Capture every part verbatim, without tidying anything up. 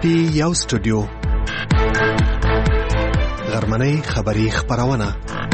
پی یو سټوډیو غرمنۍ خبری خبرونه.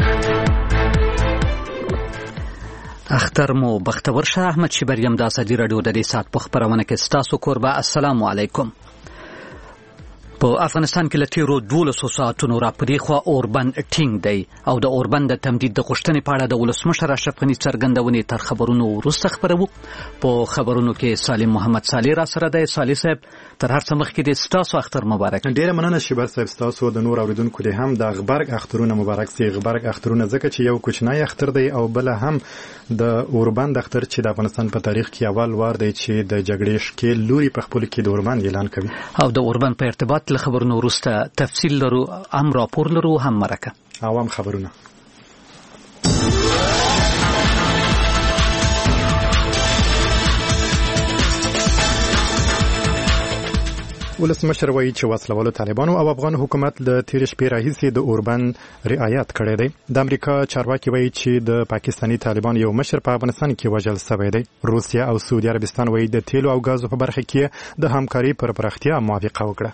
اختر مو بختور شه. احمد شبریم د اسدی رادیو د دې سات په خبرونه کې ستاسو قربا. السلام علیکم. په افغانستان کې لتیرو دولسو ساعتونو را پدې خو اوربند ټینګ دی او د اوربند د تمدید د غوښتنې په اړه د ولسمشر اشرف غني څرګندونې تر خبرونو وروسته خبرو. په خبرونو کې سالم محمد صالح را سره دی. صالح صاحب تر هر څه مخکې د ستاسو اختر مبارک. ډیره مننه شبر صاحب. ستاسو د نور اوریدونکو له هم د غبرګ اخترونه مبارک سي. غبرګ اخترونه ځکه چې یو کوچنی اختر دی او بل هم د اوربند اختر چې د افغانستان په تاریخ کې اول وار دی چې د جګړې شکل لوري په خپل کې د اوربند اعلان کوي. او د اوربند په ارتباط له خبرونو وروسته تفصیل لرو، هم راپور لرو، هم مرکه عوام خبرونه. ولسمشر وایي چې وسلوالو طالبانو او افغان حکومت له تیر شپې راهیسې د اوربند رعایت کړی دی. د امریکا چارواکي وایي چې د پاکستاني طالبان یو مشر په افغانستان کې وژل شوی دی. روسیه او سعودي عربستان وایي د تیلو او غازو په برخه کې د همکاري پر پراختیا موافقه وکړه.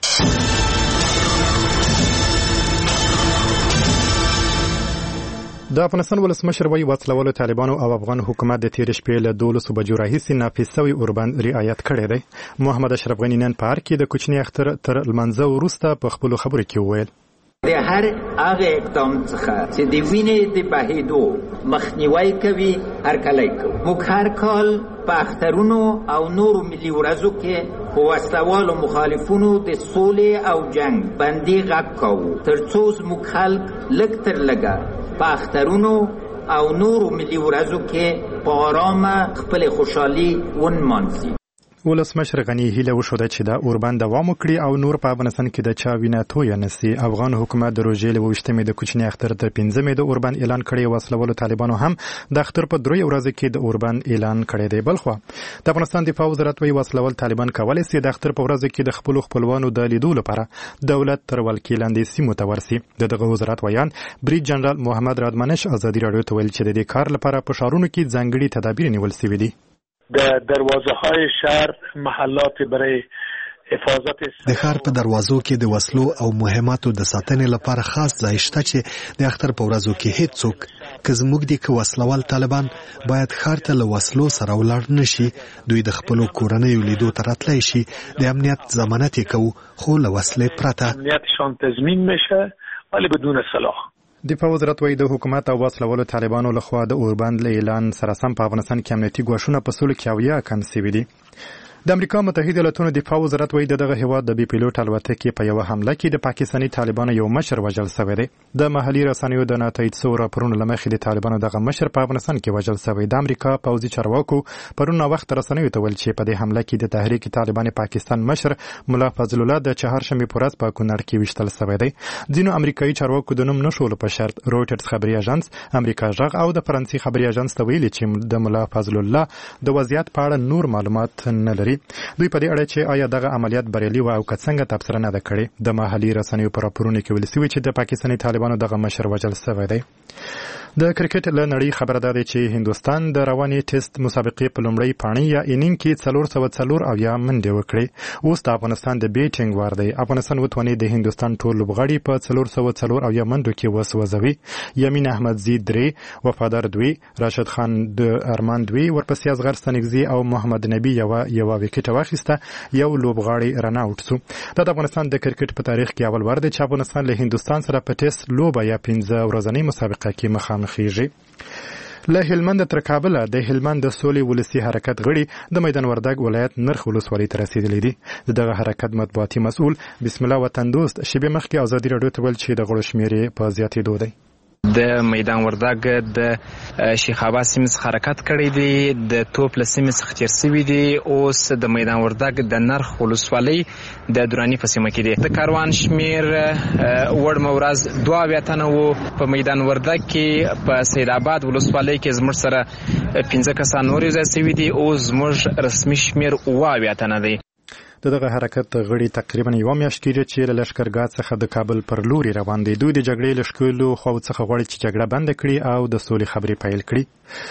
د افغانستان ولسمشر وایي وسلوالو طالبانو او افغان حکومت د تیر شپې له دولسو بجو راهیسې نافذ شوی اوربند رعایت کړی دی. محمد اشرف غني نن په ارګ کې د کوچني اختر تر لمانځه وروسته په خپلو خبرو کې وویل د هر هغه اقدام څخه چې د وینې د بهېدو مخنیوی کوي هرکلی کوو. موږ هر کال په اخترونو او نورو ملي ورځو کې په وسلوالو مخالفونو د سولې او جنگ بندي غږ کوو تر څو زموږ خلک لږ تر لږه په اخترونو او نورو ملي ورځو کې په آرامه خپل خوشحالي ونمانځي. ولسمشر غني هیله وشوده چې دا اوربند دوام وکړي او نور په افغانستان کې د چا وینه تویه نشي. افغان حکومت د روژې له ویشتمې د کوچني اختر تر پنځمې د اوربند اعلان کړی. وسلوالو طالبانو هم د اختر په درې ورځې کې د اوربند اعلان کړی دی. بلخو د افغانستان دفاع وزارت وایي وسلوال طالبان کولی شي د اختر په ورځې کې د خپل خپلوانو د لیدو لپاره دولت تر ولکې لاندې سیمو ته ورسي. دغه وزارت ویان بریج جنرال محمد رادمنش ازادي راډیو ته ویل چې د دې کار لپاره په ښارونو کې ځانګړي تدابیر نیول شوي دي. در دروازه های شهر محلات برای حفاظت د ښار په دروازو کې د وسلو او مهماتو د ساتنې لپاره خاص ځای شته چې د اختر په ورځو کې هیڅ څوک که زموږ دي که وسلوال طالبان باید ښار ته له وسلو سره ولاړ نشي. دوی د خپلو کورنیو لیدو ته راتلی شي. د امنیت ضمانت یې کوو خو له وسلې پرته. امنیتشان تضمین میشه ولی بدون سلاح. دفاع وزارت وایي د حکومت او وسلوالو طالبانو لخوا د اوربند له اعلان سره سم په افغانستان کې امنیتي ګواښونه په سلو کې اویا کم شوي دي. د امریکا متحده ایالاتونو دفاع وزارت وایي دغه هیواد د بي پیلوټ الوتکې په یو حمله کې د پاکستاني طالبانو یو مشر وژل شوی دی. د محلي رسنیو د ناتایید شوو راپورونو له مخې د طالبانو دغه مشر په افغانستان کې وژل شوی. د امریکا پوځي چارواکو پرون وخت رسنیو ته ویل چې په دې حمله کې د تحریک طالبان پاکستان مشر ملا فضل الله د چهارشنبې په ورځ په کونړ کې وشتل شوی دی. ځینو امریکایي چارواکو د نوم نشولو په شرط رویټرز خبري اژانس، امریکا غږ او د فرانسې خبري اژانس ته ویلي چې د ملا فضل الله د وضعیت په اړه نور معلومات نه لري. دوی په دې اړه چې آیا دغه عملیات بریالي و او که څنګه تبصره نه ده کړې. د محلي رسنیو په راپورونو کې ویل شوي چې د پاکستاني طالبانو دغه مشر وژل شوی دی. د کرکټ له نړۍ خبره ده چې هندوستان د رواني ټیسټ مسابقې په لومړۍ پاڼۍ یا انینګ کې څلور سوه څلور اویا منډې وکړې. اوس د افغانستان د بیټینګ وار دی. افغانستان وتوانید د هندوستان ټول لوبغاړي په څلور سوه څلور اویا منډو کې وسوځوي. یمین احمدزي درې، وفادار دوی، راشد خان د ارمان دوی، ورپسې اصغر ستنګزي او محمد نبی یو یو وکټ واخیسته. یو لوبغاړی رن آوټ شو. دا د افغانستان د کرکټ په تاریخ کې اول وار دی چې افغانستان له هندوستان سره په ټیسټ لوبه یا پنځه ورځنۍ مسابقه کې مخامخ خیږي. له هلمند تر کابل د هلمند د سولې ولسی حرکت غړي د میدان وردګ ولایت نرخ ولسوالۍ ته رسیدلي دي. دغه حرکت مطبوعاتي مسؤل بسم الله وطن دوست شیبه مخکې ازادي راډیو ته ویل چې د غړو شمېر په زیاتېدو دی. د میدان وردګ د شیخ عباس سیمې څخه حرکت کړی دی. د توپ له سیمې څخه تېر شوي دي. اوس د میدان وردګ د نرخ ولسوالۍ د دراني په سیمه کې دی. د کاروان شمېر وړمه ورځ دوه اویا تنه و. په میدان وردګ کې په سید آباد ولسوالۍ کې زموږ سره پنځه کسان نور یو ځای شوي دي. اوس زموږ رسمي شمېر اوه اویا تنه دی. د دغه حرکت غړي تقریبا یو میاشت کېږي چې له لښکرګاه څخه د کابل پر لوري روان دي. دوی د جګړې له ښکېلو خواو څخه غواړي چې جګړه بنده کړي او د سولې خبرې پیل کړي.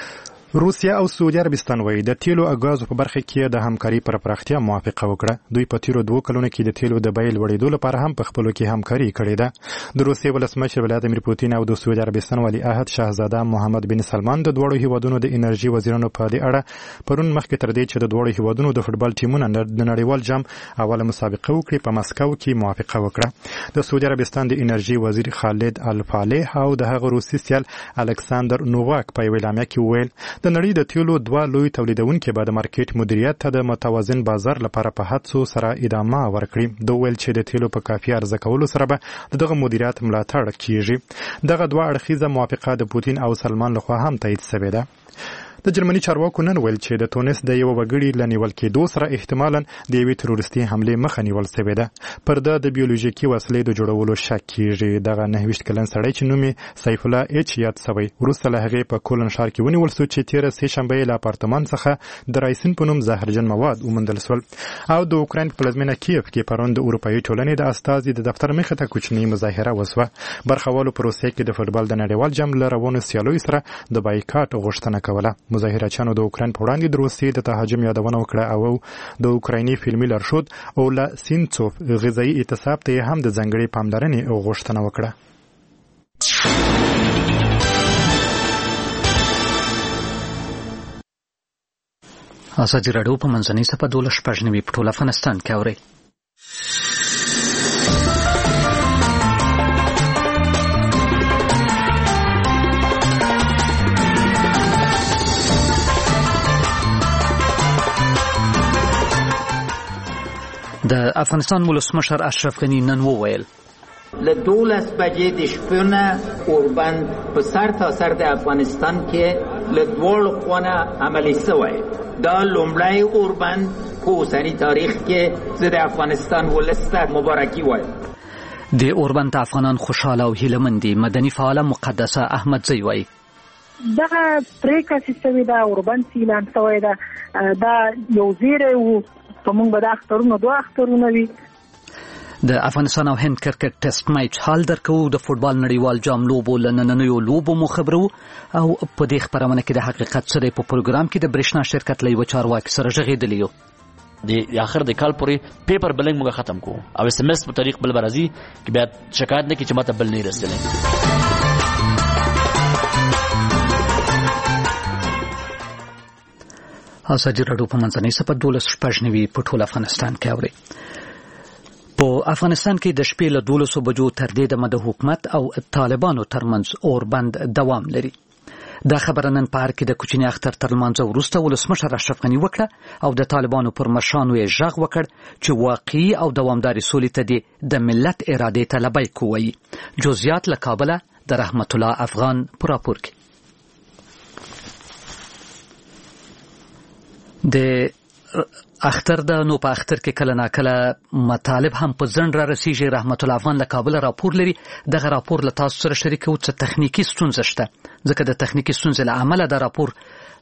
روسیا او سعودي عربستان وایي د تیلو او غازو په برخه کې د همکاري پر پراختیا موافقه وکړه. دوی په تیرو دوه کلونو کې د تیلو د بیې لوړېدو لپاره هم په خپلو کې همکاري کړې ده. د روسیې ولسمشر ولادیمیر پوتین او د سعودي عربستان ولی عهد شاهزاده محمد بن سلمان د دواړو هیوادونو د انرژي وزیرانو په دې اړه پرون مخکې تر دې چې د دواړو هیوادونو د فوټبال ټیمونو د نړیوال جام اوله مسابقه وکړي په مسکو کې موافقه وکړه. د سعودي عربستان د انرژي وزیر خالد الفالح او د هغه روسي سیال الکساندر نوواک په یوه اعلامیه کې وویل د نړۍ د تیلو دوه لوی تولیدونکي به د مارکیټ مدیریت ته د متوازن بازار لپاره په هڅو سره ادامه ورکړي. دوی ویل چې د تیلو په کافي عرضه کولو سره به دغه مدیریت ملاتړ کیږي. دغه دوه اړخیزه موافقه د پوتین او سلمان لخوا هم تایید شوې ده. د جرمني چارواکو نن ویل چې د تونس د یو وګړي لنیول کېدو سره احتمالاً د یوې تروریستي حملې مخه نیول شوې ده. پر ده د بیولوژیکي وسلې د جوړولو شک کیږي. دغه نهه ویشت کلن سړی چې نوم یې سیف الله ایچ یاد شوی وروسته له هغې په کولن ښار کې ونیول شو چې تېره سې شنبه یې له اپارتمان څخه د رایسین په نوم زهرجن مواد وموندل شول. او د اوکراین په پلازمینه کیف کې پرون د اروپایي ټولنې د استازي د دفتر مخې ته کوچنۍ مظاهره وسوه. برخوالو په روسیې کې د فوټبال د نړیوال جام له روانو سیالیو سره د بایکاټ غوښتنه کوله. مظاهرچیانو د اوکراین په وړاندې د روسیې د تهاجم یادونه وکړه او د اوکرایني فلمي لارښود اولا سینڅوف غذایي اعتصاب ته هم د ځانګړې پاملرنې غوښتنه وکړه. ازادي راډیو په منځنۍ صفحه دولس شپږ نوي په ټول افغانستان کې اوري. د افغانستان ولسمشر اشرف غني نن وویل له دولس بجې د شپې نه اوربند په سر تا سر د افغانستان کې له دواړو خواوو عملي شوی. دا لومړی اوربند په اوسني تاریخ کې زه د افغانستان ولس ته مبارکي وایم. د اوربند افغانان خوشحاله او هیلهمند دي. مدني فعاله مقدسه احمدزی وایي دغه پریکړه چې شوې ده اوربند اعلان شوی ده دا یو زیری و په موږ به د اخترونو دوه اخترونه وي. د افغانستان او هند کرکټ ټیسټ میچ حال درکو. د فوټبال نړیوال جام لوبو له نننیو لوبو مو خبرو او په دې خبرونه کې د حقیقت سره په پروګرام کې د برېښنا شرکت له یو چارواکي سره غږېدلی یو. د اخر د کال پورې پیپر بلنګ موږ ختم کوو او اس ام اس په طریق بل برازي کې بیا شکایت نه کی چې ماته بل نه رسېدلی. ازادي راډیو په منځنۍ صفحه دولس شپږ نوي په ټول افغانستان کې اوري. په افغانستان کې د شپې له دولسو بجو تر دې دمه د حکومت او طالبانو ترمنځ اوربند دوام لري. دا خبره نن په هر کې د کوچني اختر تر لمانځه وروسته ولسمشر اشرف غني وکړه او د طالبانو پر مشرانو یې غږ وکړ چې واقعي او دوامدارې سولې ته دې د ملت ارادې ته لبیک ووایي. جزئیات له کابله د رحمت الله افغان په راپور کې. د اختر د نو په اختر کې کله ناکله مطالب هم په ځنډ را رسیږي. رحمت الله افغان له کابل راپور لري. دغه راپور له تاسو سره شریکو چې تخنیکی ستونزه شته ځکه د تخنیکی ستونزې له امله دا راپور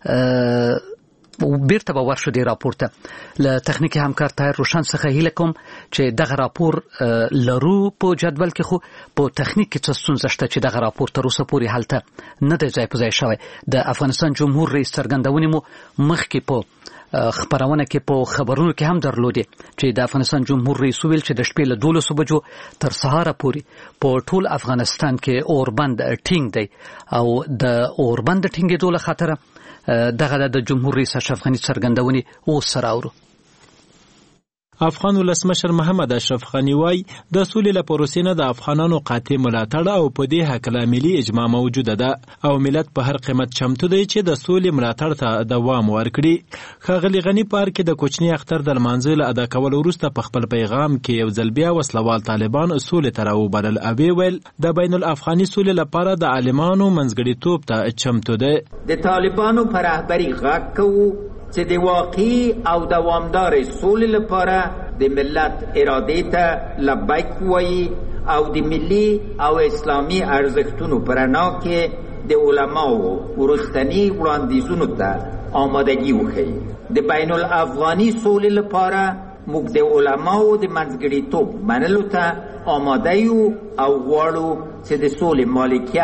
بیرته به ورشو دی راپور ته. له تخنیکی همکار طاهر روشن څخه هیله کوم چې دغه راپور لرو په جدول کې خو په تخنیک کې څه ستونزه شته چې دغه راپور تر اوسه پورې هلته نه دی ځای په ځای شوی. د افغانستان جمهور رئیس څرګندونې مو مخکې په خبرونه کې په خبرونو کې هم درلودې چې د افغانستان جمهور رئیس ویل چې د شپې له دولسو بجو تر سهاره پورې په ټول افغانستان کې اوربند ټینګ دی او د اوربند ټینګېدو له خاطره دغه د جمهور رئیس اشرف غني څرګندونې اوس سره اورو. افغان ولسمشر محمد اشرف غني وايي د سولې له پروسې نه د افغانانو قاطع ملاتړ او په دې هکله ملي اجماع موجوده ده او ملت په هر قیمت چمتو دی چې د سولې ملاتړ ته دوام ورکړي. ښاغلي غني پارک کې د کوچني اختر د لمانځه له ادا کولو وروسته په خپل پیغام کې یو ځل بیا وسلوال طالبان سولې ته راوبلل او ویل د بین الافغاني سولې لپاره د عالمانو منځګړیتوب ته چمتو دی. د طالبانو پر رهبري غږ کوو چې د واقعي او دوامدار سولې لپاره د ملت ارادې ته لبیک وایي او د ملي او اسلامي ارزښتونو په رڼا کې د علماو وروستني وړاندیزونو ته آمادګي وښیي. د بین الافغاني سولې لپاره موږ د علماو د منځګړیتوب منلو ته آماده یو او غواړو چې د سولې مالکیت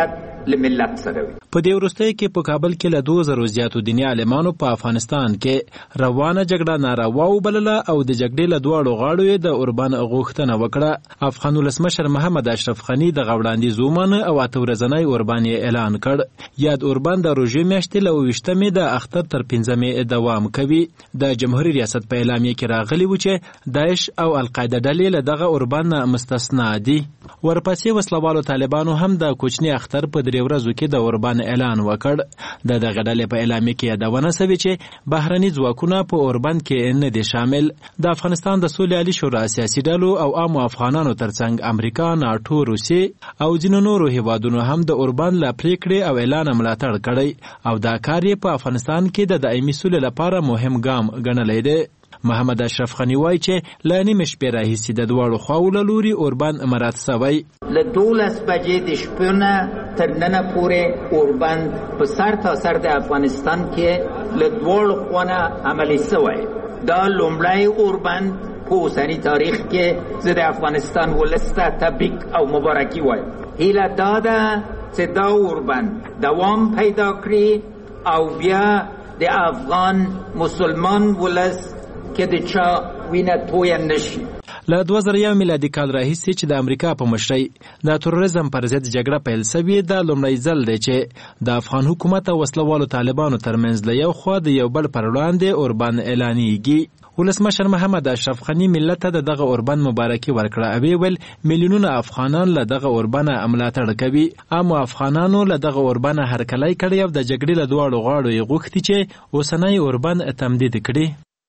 له ملت سره وي. په دې وروستیو کې په کابل کې له دوه زرو زیاتو دیني عالمانو په افغانستان کې روانه جګړه ناروا وبلله او د جګړې له دواړو غاړو یې د اوربان غوښتنه وکړه. افغان ولسمشر محمد اشرف غني د وړاندیز ومنه او اته ورځنی اوربان یې اعلان کړ. یاد اوربان د روژې میاشتې له اوویشتمې د اختر تر پنځمې دوام کوي. د جمهوریت ریاست په اعلامیه کې راغلی و چې داعش او القاعده ډلې له دغه اوربان نه مستثنا دي. ورپسې وسلوالو طالبانو هم د کوچني اختر په درې ورځو کې د اوربان اعلان وکړ. د دغه ډلې په اعلامیه کې یادونه شوې چې بهرني ځواکونه په اوربان کې نه دي شامل. د افغانستان د سولې عالي شورا سیاسي ډلو او عامو افغانانو ترڅنګ امریکا، ناټو، روسیې او ځینو نورو هیوادونو هم د اوربان له پریکړې او اعلان ملاتړ کړی او دا کار یې په افغانستان کې د دایمي سولې لپاره مهم ګام ګڼلی دی. محمد اشرف غني وایي چې له نیمې شپې راهیسې د دواړو خواو له لوري اوربان مراعات سوی. له دولس بجې د شپې نه تر ننه پورې اوربان په سر تا سر د افغانستان کې له دواړو خوا نه عملي سوی. دا لومړی اوربان په اوسني تاریخ کې زه د افغانستان ولس ته تبریک او مبارکي وایم. هیله دا ده چې دا اوربان دوام پیدا کړي او بیا د افغان مسلمان ولس کې د چا وینه تویه نشي. له دوه زره یو میلادي کال راهیسې چې د امریکا په مشرۍ د تروریزم پر ضد جګړه پیل شوې دا لومړی ځل دی چې د افغان حکومت او وسلوالو طالبانو ترمنځ له یو خوا د یو بل پر وړاندې اوربان اعلانېږي. ولسمشر محمد اشرف غني ملت ته د دغه اوربان مبارکي ورکړه او ویل میلیونونه افغانان له دغه اوربان ملاتړ کوي. اما افغانانو له دغه اوربان هرکلی کړی او د جګړې له دواړو غاړو یې غوښتي چې اوسنی اوربان تمدید کړي.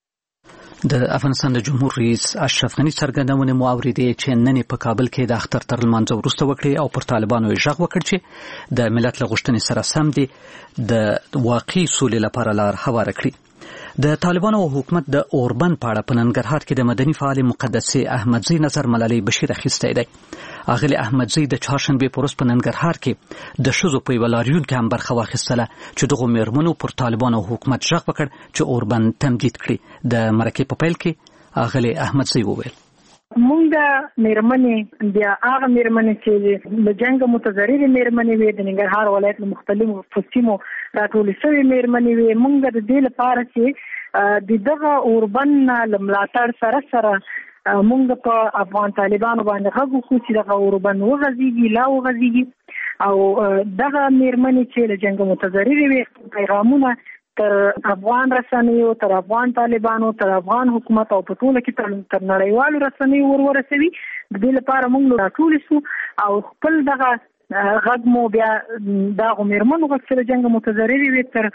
د افغانستان د جمهور رئیس اشرف غني څرګندونې مو اورېدې چې نن په کابل کې د اختر تر لمانځه وروسته وکړې او پر طالبانو یې غږ وکړ چې د ملت له غوښتنې سره سم دي د واقعي سولې لپاره لار هواره کړي. د طالبانو او حکومت د اوربان په اړه په ننګرهار کې د مدني فعال مقدسې احمدزي نظر ملالۍ بشیر اخیستی دی. اغلی احمدزي د چهارشنبې په ورځ په ننګرهار کې د ښځو په یوه لاریون کې هم برخه واخیستله چې دغو میرمنو پر طالبانو او حکومت غږ وکړ چې اوربان تمدید کړي. د مرکې په پیل کې اغلی احمدزي وویل مونږ میرمنې بیا هغه میرمنې چې د جنګ متضررې میرمنې وي د ننګرهار ولایت له مختلفو سیمو راټولې شوې میرمنې وي مونږ د دې لپاره چې د دغه اوربان له ملاتړ سره سره مونږ په افغان طالبانو باندې غږ وکړو چې دغه اوربان وغځېږي لا وغځېږي او دغه میرمنې چې له جنګ متضررې وي پیغامونه تر افغان رسنیو تر افغان طالبانو تر افغان حکومت او په ټوله کې تر تر نړیوالو رسنیو ورورسوي. د دې لپاره موږ راټول شو او خپل دغه غږ مو بیا دغه میرمنو غږ چې جنګ متضررې وي تر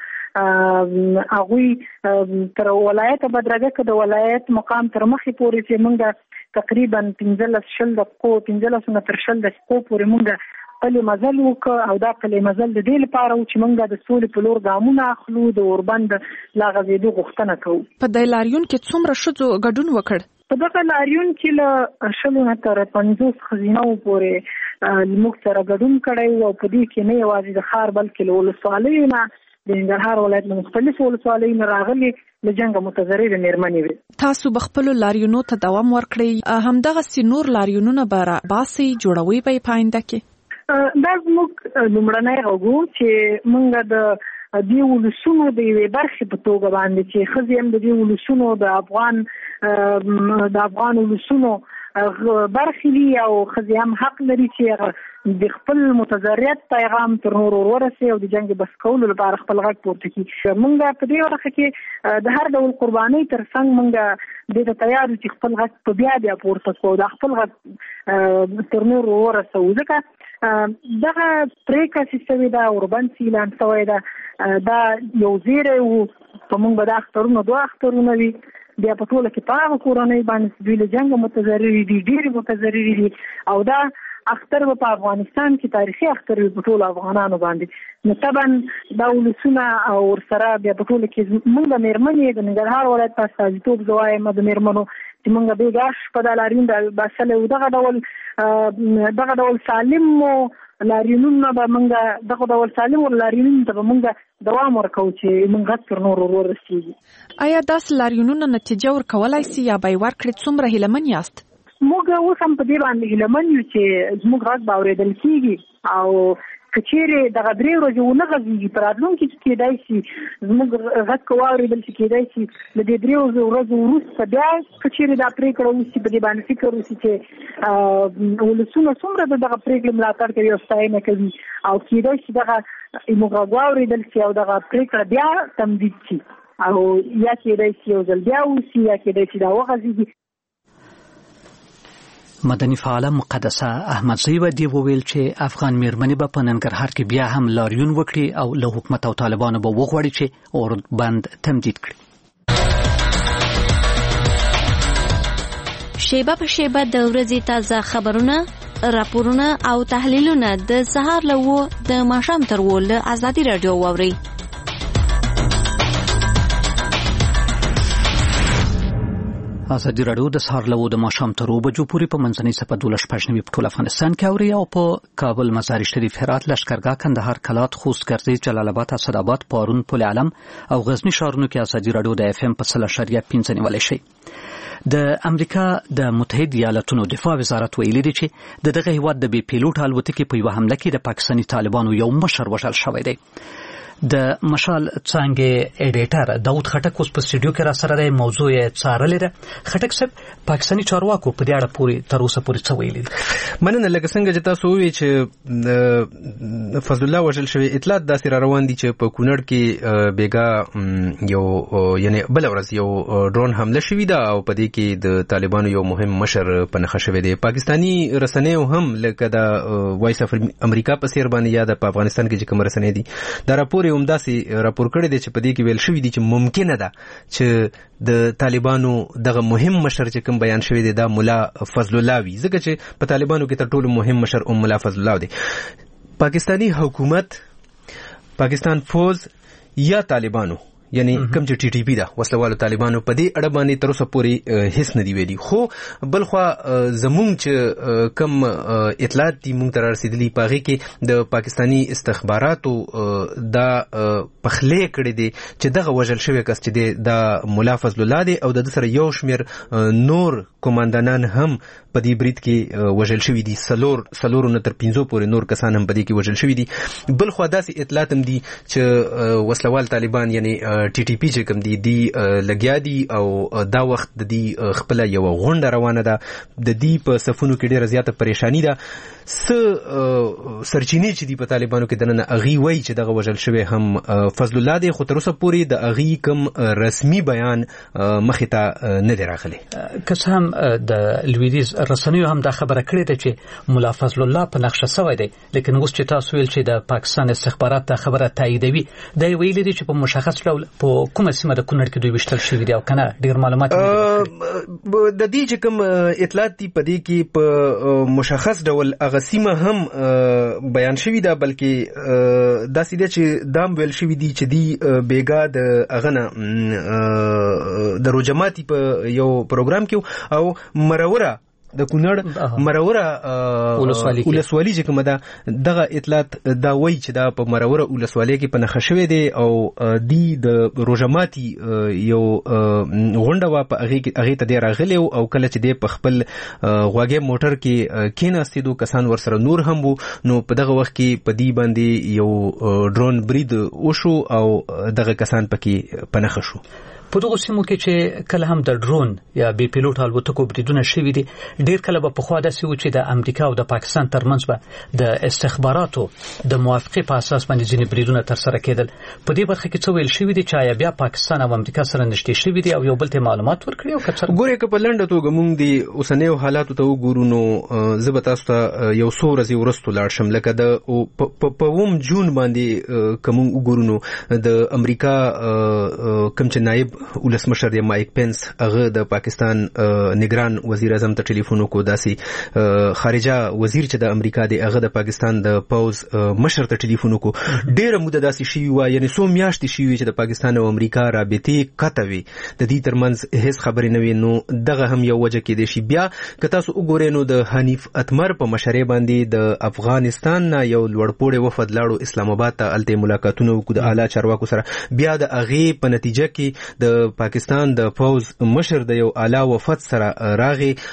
هغوی تر ولایت بدرګه کې د ولایت مقام تر مخې پورې چې موږ تقریبا پنځلس شل دقیقو پنځلس نه تر شل دقیقو پورې موږ قلې مزل وکړ او دا قلې مزل د دې لپاره و چې موږ د سولې په لور ګامونه اخلو د اوربان د لا غځېدو غوښتنه کوو. په دې لاریون کې څومره ښځو ګډون وکړ؟ په دغه لاریون کې له شلو نه تر پنځوس ښځینو پورې موږ سره ګډون کړی او په دې کې نه یوازې د ښار بلکې له ولسوالیو نه د ننګرهار ولایت له مختلفو ولسوالیو نه راغلي له جنګ متضررې میرمنې وي. تاسو به خپلو لاریونو ته دوام ورکړئ همدغسې نور لاریونونه به راباسئ جوړوئ به یې په آینده کې؟ دا زموږ لومړنی غږ و چې موږ د دې ولسونو د یوې برخې په توګه باندې چې ښځې هم د دې ولسونو د افغان د افغان ولسونو برخې دي او ښځې هم حق لري چې د خپل متضرریت پیغام تر نورو ورسوي او د جنګ بس کولو لپاره خپل غږ پورته کړي. موږ په دې برخه کې د هر ډول قربانۍ ترڅنګ موږ دې ته تیار یو چې خپل غږ په بیا بیا پورته کړو د خپل غږ تر نورو ورسوو. ځکه دغه پریکړه چې شوې ده اوربان چې اعلان شوی ده دا یو زیری و په موږ به دا اخترونه دوه اخترونه وي بیا په ټوله کې په هغه کورنۍ باندې دوی له جنګه متضررې دي ډېرې متضررې دي او دا اختر به په افغانستان کې تاریخي اختر وي په ټولو افغانانو باندې. نو طبعا دا ولسونه او ورسره بیا په ټوله کې موږ د میرمنې د ننګرهار ولایت په استازیتوب زه وایم د میرمنو چې موږ بېګاش په دا لاریون باسلی و دغه ډول دغه ډول سالم لاریونونه به موږ دغه ډول سالم لاریونونو ته به موږ دوام ورکوو چې موږ غږ تر نورو ورسېږي. آیا داسې لاریونونه نتیجه ورکولی سي یا به یې ورکړې؟ څومره هیلهمن یاست؟ موږ اوس هم په دې باندې هیلهمن یو چې زموږ غږ به اورېدل کېږي او کچېره دغه درې ورځې ونه غځېږي په راتلونکي کې کېدای شي زموږ غږ که واورېدل شي کېدای شي له دې درې ورځو وروسته بیا کچېرې دا پرېکړه وشي په دې باندې فکر وشي چې ولسونه څومره د دغه پرېکړې ملاتړ کوي او ستاینه کوي او کېدای شي دغه زموږ غږ واورېدل شي او دغه پرېکړه بیا تمدید شي او یا کېدای شي یو ځل بیا وشي یا کېدای شي دا وغځېږي. مدني فعاله مقدسه احمدزی ودی وویل چې افغان میرمنې به په ننګرهار کې بیا هم لاریون وکړي او له حکومت او طالبانو به وغواړي چې اوربند تمدید کړي. شیبه په شیبه د ورځې تازه خبرونه، راپورونه او تحلیلونه د سهار له و د ماښام تر و له ازادي راډیو واورئ. ازادي راډیو د سهار له و د ماښام تر و بجو پورې په منځنۍ صفحه دولس شپږ نوي په ټول افغانستان کې اوري او په کابل، مزار شریف، هرات، لشکرګاه، کندهار، کلات، خوست، کرزی، جلال آباد، اسداباد، پارون، پل علم او غزنی ښارونو کې ازادي راډیو د اف ام په سل اشاریه پنځه نیولای شي. د امریکا د متحده ایالاتونو دفاع وزارت ویلي دی چې د دغه هیواد د بي پیلوټ الوتکې په یو حمله کې د پاکستاني طالبانو یو مشر وژل شوی دی. د مشال څانګې اډیټر داود خټک اوس په سټوډیو کې را سره دی. موضوع یې څارلې ده. خټک صاحب، پاکستاني چارواکو په دې اړه پوری تر اوسه پورې څه ویلي دي؟ مننه. لکه څنګه چې تاسو وویل چې فضل الله وژل شوی، اطلاعات داسې را روان دي چې په کونړ کې بیګا یو یعنی بل ورځ یو ډرون حمله شوی ده او په دې کې د طالبانو یو مهم مشر په نښه شوی دی. پاکستاني رسنیو هم لکه د وایس اف امریکا په سیر باندې یا د افغانستان کې چې کوم رسنۍ دي دا راپور هم داسې راپور کړی دی چې په دې کې ویل شوی دی چې ممکنه ده چې د طالبانو دغه مهم مشر چې کوم بیان شوی دی دا مولا فضل الله وي، ځکه چې په طالبانو کې تر ټولو مهم مشر ام مولا فضل الله دی. پاکستانی حکومت، پاکستان فوج یا طالبانو یعنی کوم چې ټي ټي پی دا وسلوالو طالبانو په دې اړه باندې تر اوسه پورې هیڅ نه دی ویلي. خو بلخوا زمونږ چې کوم اطلاعات دي مونږ ته رسیدلي په هغې کې د پاکستاني استخباراتو دا پخلی کړی دی چې دغه وژل شوی کس چې دی دا مولا فضل الله دی او د ده سره یو شمېر نور قماندانان هم په دې برید کې وژل شوي دي. څلور څلورو نه تر پنځو پورې نور کسان هم په دې کې وژل شوي دي. بلخوا داسې اطلاعات هم دي چې وسلوال طالبان یعنی ټي ټي پی چې کوم دي دی لګیا دي او دا وخت د دې خپله یوه غونډه روانه ده. د دې په صفونو کې ډېره زیاته پریشاني ده. څه سرچینې چې دي په طالبانو کې دننه هغې وایي چې دغه وژل شوی هم فضل الله دی، خو تر اوسه پورې د هغې کوم رسمي بیان مخې ته نه دی راغلی. که څه هم د لویدیځ رسنیو هم دا خبره کړې ده چې مولا فضل الله په نقشه سوی دی، لیکن اوس چې تاسو ویل چې د پاکستان استخبارات دا خبره تاییدوي، دا یې ویلي دي چې په مشخص ډول په کومه سیمه د کونړ کې دوی ویشتل شوي دي او که نه ډېر معلومات د دې چې کوم اطلاعات دي په دې کې په مشخص ډول هغه سیمه هم بیان شوي ده، بلکې داسې ده چې دا هم ویل شوي دي چې دی بیګا د هغه نه د روجماتي په یو پروګرام کې او مروره د کونړ مروره ولسوالي چې کومه ده دغه اطلاعات دا وایي چې دا په مروره ولسوالۍ کې په نښه شوی دی او دی د روژماتي یو غونډه وه په هغې ته دی راغلی او کله چې دی په خپل غوږی موټر کې کېناستېدو کسان ورسره نور هم وو، نو په دغه وخت کې په دې باندې یو ډرون برید وشو او دغه کسان پکې په نښه شو. په دغو سیمو کې چې کله هم د ډرون یا بي پیلوټ الوتکو بریدونه شوي دي، ډېر کله به پخوا داسې و چې د امریکا او د پاکستان ترمنځ به د استخباراتو د موافقې په اساس باندې ځینې بریدونه ترسره کېدل. په دې برخه کې څه ویل شوي دي چې آیا بیا پاکستان او امریکا سره نږدې شوي دي او یو بل ته معلومات ورکړي او که څه؟ ګورئ، که په لنډه توګه موږ د اوسنیو حالاتو ته وګورو نو زه به تاسو ته یو څو ورځې وروستو لاړ شم. لکه د په اووم جون باندې که موږ وګورو نو د امریکا کوم چې نایب ولسمشر دی مایک پینس، هغه د پاکستان نگران وزیر اعظم ته ټلیفون وکړو. داسې خارجه وزیر چې د امریکا دی هغه د پاکستان د پوز مشر ته ټلیفون وکړو. ډېره موده داسې شوي وه، یعنې څو میاشتې شوي چې د پاکستان او امریکا رابطې قطع وي، د دې ترمنځ هیڅ خبرې نه وي. نو دغه هم یو وجه کېدای شي. بیا که تاسو وګورئ نو د حنیف اتمر په مشرۍ باندې د افغانستان نه یو لوړپوړی وفد لاړو اسلام آباد ته، هلته ملاقاتونه وکړو د اعلی چارواکو سره. بیا د هغې په نتیجه کې د پاکستان د پوز مشر د یو اعلی وفد سره راغی او هغه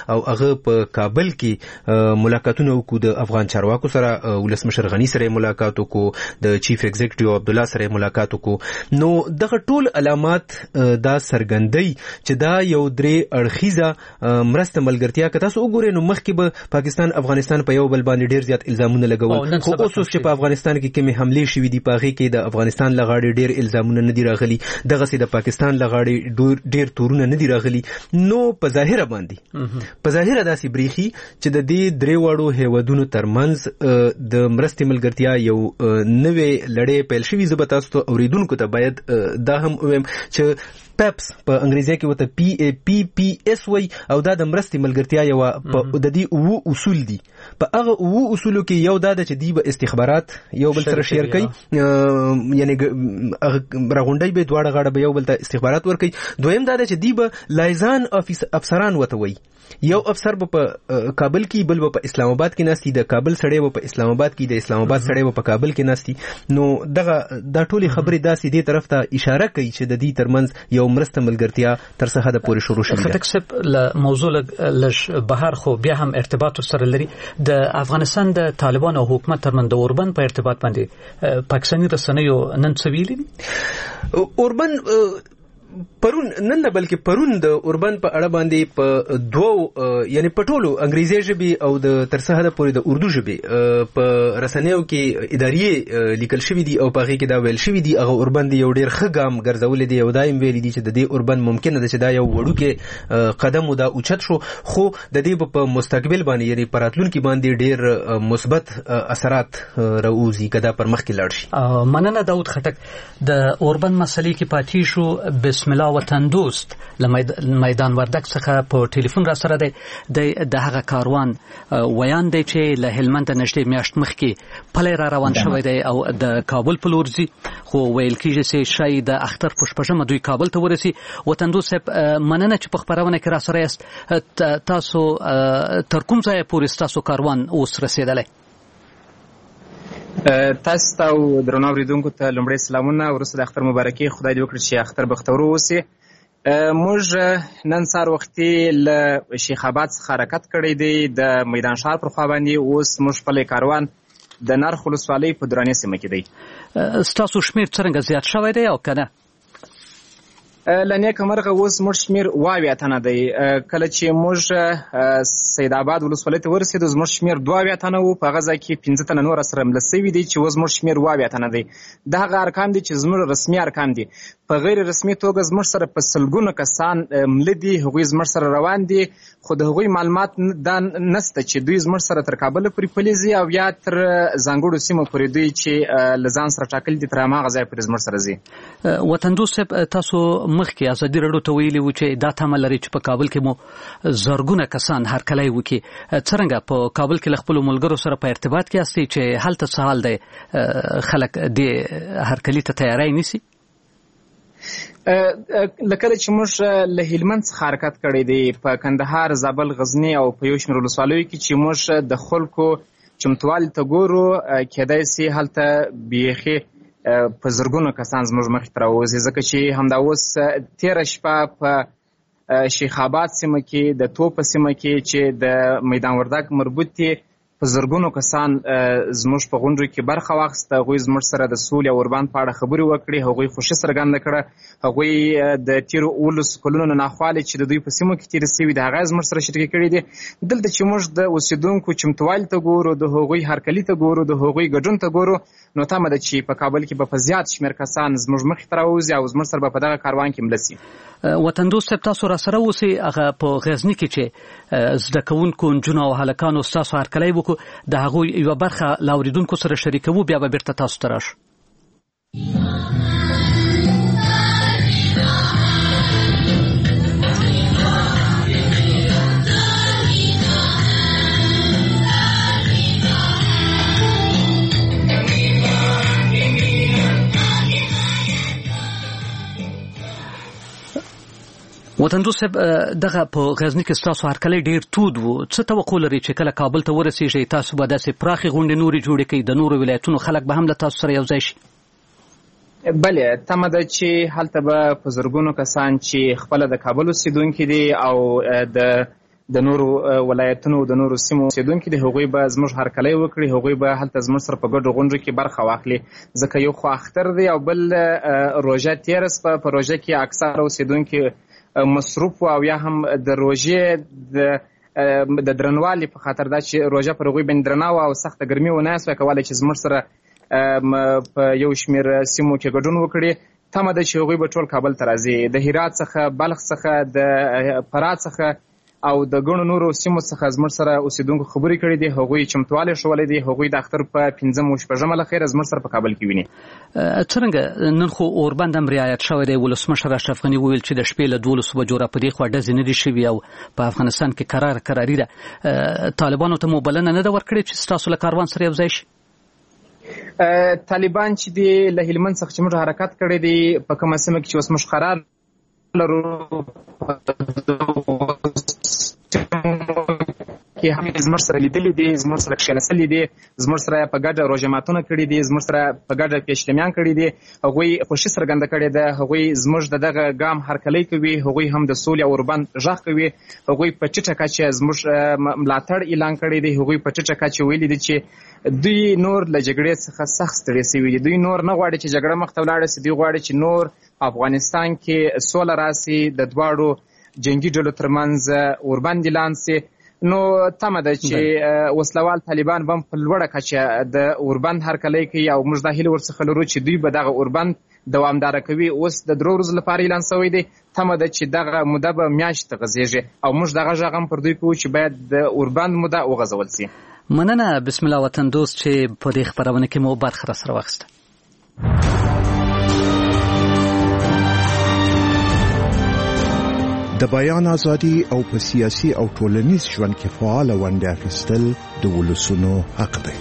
هغه په کابل کې ملاقاتونه وکړو د افغان چارواکو سره، ولسمشر غنی سره ملاقات وکړو، د چیف ایگزیکټیو عبد الله سره ملاقات وکړو. نو دغه ټول علامات دا سرګندۍ چې دا یو درې اړخیزه مرسته ملګرتیا که تاسو وګورئ نو مخکې به پاکستان افغانستان په یو بل باندې ډیر زیات الزامونه لګول، خو اوس چې په افغانستان کې کومې حملې شوې دي په هغې کې د افغانستان لغاړې ډیر الزامونه نه دي راغلي، دغسې د پاکستان لغاړې ډیر تورونه نه دي راغلي. نو په ظاهره باندې په ظاهره داسې بریښي چې د دې درې واړو هیوادونو ترمنځ د مرستې ملګرتیا یو نوې لړۍ پیل شوي. زه به تاسو ته اورېدونکو ته باید دا هم ووایم چې پیپس په انګریزي کې ورته پی ای پی پی اس وایي، او دا د مرستې ملګرتیا یوه د دې اووه اصول دي. په هغه اووه اصولو کې یو دا ده چې دوی به استخبارات یو بل سره شیر کوي، یعنې راغونډۍ به دواړه غاړه به یو بل ته استخبارات ورکوي. دویم دا ده چې دوی به لایزان افسران ورته وایي، یو افسر به په کابل کې، بل به په اسلام آباد کې ناستي، د کابل سړی به په اسلام آباد کې، د اسلام آباد سړی به په کابل کې ناستي. نو دغه دا ټولې خبرې داسې دې طرف ته اشاره کوي چې د دې ترمنځ یو مرسته ملګرتیا تر څه حده پورې شروع شوې ده. خټک صاحب له موضوع لږ بهر خو بیا هم ارتباط سره لري. د افغانستان د طالبانو او حکومت ترمنځ د اوربند په ارتباط باندې پاکستاني رسنیو نن څه ویلي دي؟ اوربند پرون نن نه بلکې پرون د اوربند په اړه باندې په دوو یعنی په ټولو انګریزي ژبې او د تر څه حده پورې د اردو ژبې په رسنیو کې ادارې لیکل شوي دي او په هغې کې دا ویل شوي دي هغه اوربند یو ډېر ښه ګام ګرځولی دی او دا یې ویلي دي چې د دې اوربند ممکنه ده چې دا یو وړوکی قدم و دا اوچت شو، خو د دې به په مستقبل باندې یعنی په راتلونکي باندې ډېر مثبت اثرات راوځي که دا پر مخکې لاړ شي. مننه داود خټک. د اوربند مسلې کې پاتې شو. بسم الله وطن دوست له میدان وردک څخه په ټلیفون را سره دی. د هغه کاروان ویان دی چې له هلمند نږدې میاشت مخکې پلی را روان شوی دی او د کابل په لور ځي، خو ویل کېږي چې شاید د اختر په شپږمه دوی کابل ته ورسي. وطن دوست صاحب مننه چې په خپرونه کې را سره یاست. تاسو تر کوم ځایه پورې ستاسو کاروان اوس رسېدلی؟ تاسو ته او درنو اورېدونکو ته لومړی سلامونه، وروسته د اختر مبارکي. خدای دې وکړي چې اختر بختور واوسي. موږ نن سهار وختي له شیخ آباد څخه حرکت کړی دی د میدان ښار پر خوا باندې. اوس موږ خپل کاروان د نرخ ولسوالۍ په دراني سیمه کې دی. ستاسو شمېر څرنګه زیات شوی دی او که نه؟ له نیکه مرغه اوس موږ شمېر اوه اویا تنه دی. کله چې موږ سید آباد ولسوالۍ ته ورسېدو زموږ شمېر دوه اویا تنه وو، په هغه ځای کې پنځه تنه نور سره مله سوي دي چې اوس موږ شمېر اوه اویا تنه دی. دا هغه ارقام دي چې زموږ رسمي ارقام دي. په غیر رسمي توګه زموږ سره په سلګونه کسان مله دي، هغوی زموږ سره روان دي، خو د هغوی معلومات دا نسته چې دوی زموږ سره تر کابل پورې پلي ځي او یا تر ځانګړو سیمو پورې دوی چې له ځان سره ټاکلي دي تر هماغه ځای پورې زموږ سره ځي. وطن دوست صاحب، تاسو مخکې ازادي راډیو ته ویلي وو چې دا تمه لري چې په کابل کې مو زرګونه کسان هرکلی وکړي. څرنګه په کابل کې له خپلو ملګرو سره په ارتباط کې یاستئ چې هلته څه حال دی؟ خلک دې هرکلي ته تیاری نیسي؟ لکه چې موږ له هلمند څخه حرکت کړی دی، په کندهار، زابل، غزني او په یو شمېر ولسوالیو کې چې موږ د خلکو چمتووالي ته ګورو، کیدای سي هلته بیخي په زرګونو کسان زموږ مخې ته راوځي، ځکه چې همدا اوس تېره شپه په شیخ آباد سیمه کې، د توپ په سیمه کې چې د میدان وردک مربوط دي، په زرګونو کسان زموږ په غونډو کې برخه واخیسته. هغوی زموږ سره د سولې او اوربند په اړه خبرې وکړې، هغوی خوښي څرګنده کړه، هغوی د تېرو اوولسو کلونو نه ناخوالې چې د دوی په سیمو کې تېرې سوي دي هغه یې زموږ سره شریکې کړي دي. دلته چې موږ د اوسېدونکو چمتووالي ته ګورو، د هغوی هرکلي ته ګورو، د هغوی ګډون ته ګورو، نو تمه ده چې په کابل کې به په زیات شمېر کسان زموږ مخې ته راوځي او زموږ سره به په دغه کاروان کې مله سي. وطن دوست صاحب، تاسو را سره اوسئ. هغه په غزني کې چې زده کوونکو نجونو او هلکانو ستاسو هرکلی وکړو، د هغوی یوه برخه له اورېدونکو سره شریکوو، بیا به بیرته تاسو ته راشو. وطن دوست صاحب، دغه په غزني کې ستاسو هرکلی ډېر تود و. څه توقع لرئ چې کله کابل ته ورسېږئ تاسو به داسې پراخې غونډې نورې جوړې کړئ، د نورو ولایتونو خلک به هم له تاسو سره یو ځای شي؟ بله، تمه ده چې هلته به په زرګونو کسان چې خپله د کابل اوسېدونکي دي او د د نورو ولایتونو د نورو سیمو اوسیدونکي دي هغوی به زموږ هرکلی وکړي، هغوی به هلته زموږ سره په ګډو غونډو کې برخه واخلي. ځکه یو خو اختر دی او بل روژه تېره شوه. په روژه کې اکثره اوسیدونکي مصروف وو او یا هم د روژې د د درنوالي په خاطر دا چې روژه پر هغوی باندې درنه وه او سخته ګرمي ونه سوه کولی چې زموږ سره په یو شمېر سیمو کې ګډون وکړي. تمه ده چې هغوی به ټول کابل ته راځي، د هرات څخه، بلخ څخه، د فراه څخه او د ګڼو نورو سیمو څخه زموږ سره اوسیدونکو خبرې کړې دي. هغوی چمتوالی ښوولی دی، هغوی د اختر په پنځم او شپږمه له خیره زموږ سره په کابل کې ویني. څرنګه نن خو اوربند هم رعایت شوی دی. ولسمشر اشرف غني وویل چې د شپې له دولسو بجو را په دې خوا ډزې نه دي شوي او په افغانستان کې قرار قراري ده. طالبانو ته مو بلنه نه ده ورکړې چې ستاسو له کاروان سره یو ځای شي؟ طالبان چې دی له هلمند څخه چې موږ حرکت کړی دی په کومه سیمه کې چې اوس موږ قرار لرو کې هم زموږ سره لیدلي دي، زموږ سره کښېنستلي دي، زموږ سره په ګډه روژه ماتونه کړي دي، زموږ سره په ګډه پیشلمیان کړي دي. هغوی خوښي څرګنده کړې ده، هغوی زموږ د دغه ګام هرکلی کوي، هغوی هم د سولې او اوربند غږ کوي. هغوی په ټیټه کچه زموږ ملاتړ اعلان کړی دی. هغوی په ټیټه کچه ویلي دي چې دوی نور له جګړې څخه سخت ستړي شوي دي. دوی نور نه غواړي چې جګړه مخته ولاړه شي، دوی غواړي چې نور افغانستان کې سوله راسي، د دواړو جنگي ډلو ترمنځ اوربند اعلان شي. نو تمه ده چې وسلوال طالبان به په لوړه کچه د اوربند هرکلی کوي او موږ دا هیله ورڅخه لرو چې دوی به دغه اوربند دوامداره کوي. اوس د درو ورځو لپاره اعلان شوی دی، تمه ده چې دغه موده به میاشت غځېږي او موږ دغه غږ هم پر دوی کوو چې باید د اوربند موده وغځول شي. مننه بسم الله وطن دوست چې په دې خپرونه کې مو برخه راسره واخیسته. د بیان ازادي او په سیاسي او ټولنیز ژوند کې فعال ونډه اخیستل د ولسونو حق دی.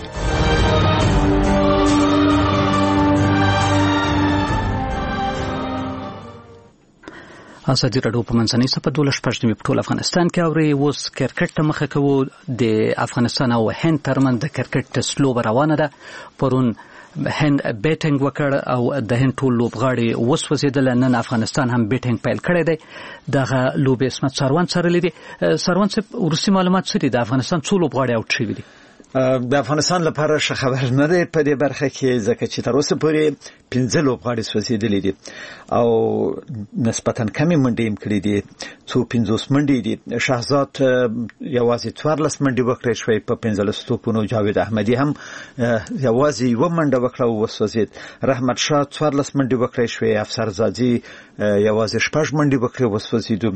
ازادي راډیو په منځنۍ صفحه دولس شپږ نیمې په ټول افغانستان کې اوري. اوس کرکټ ته مخه کوو. د افغانستان او هند ترمنځ د کرکټ ټسټ لوبه روانه ده. پرون هند بیټینګ وکړ او د هند ټول لوبغاړي وسوځېدل. نن افغانستان هم بیټینګ پیل کړی دی. دغه لوبې اسمت سروان څارلې دي. سروان صاحب وروستي معلومات څه دي؟ د افغانستان څو لوبغاړي آوټ شوي دي؟ د افغانستان لپاره ښه خبر نه دی په دې برخه کې، ځکه چې تر اوسه پورې پنځه لوبغاړي سوځېدلي دي او نسبتاً کمې منډې هم کړې دي، څو پنځوس منډې دي. شهزاد یوازې څوارلس منډې وکړې شوې په پنځلسو توپونو. جاوید احمدي هم یوازې یوه منډه وکړه او وسوځېد. رحمت شاه څوارلس منډې وکړې شوې. افسر زادي یوازې شپږ منډې وکړې وسوځېدو.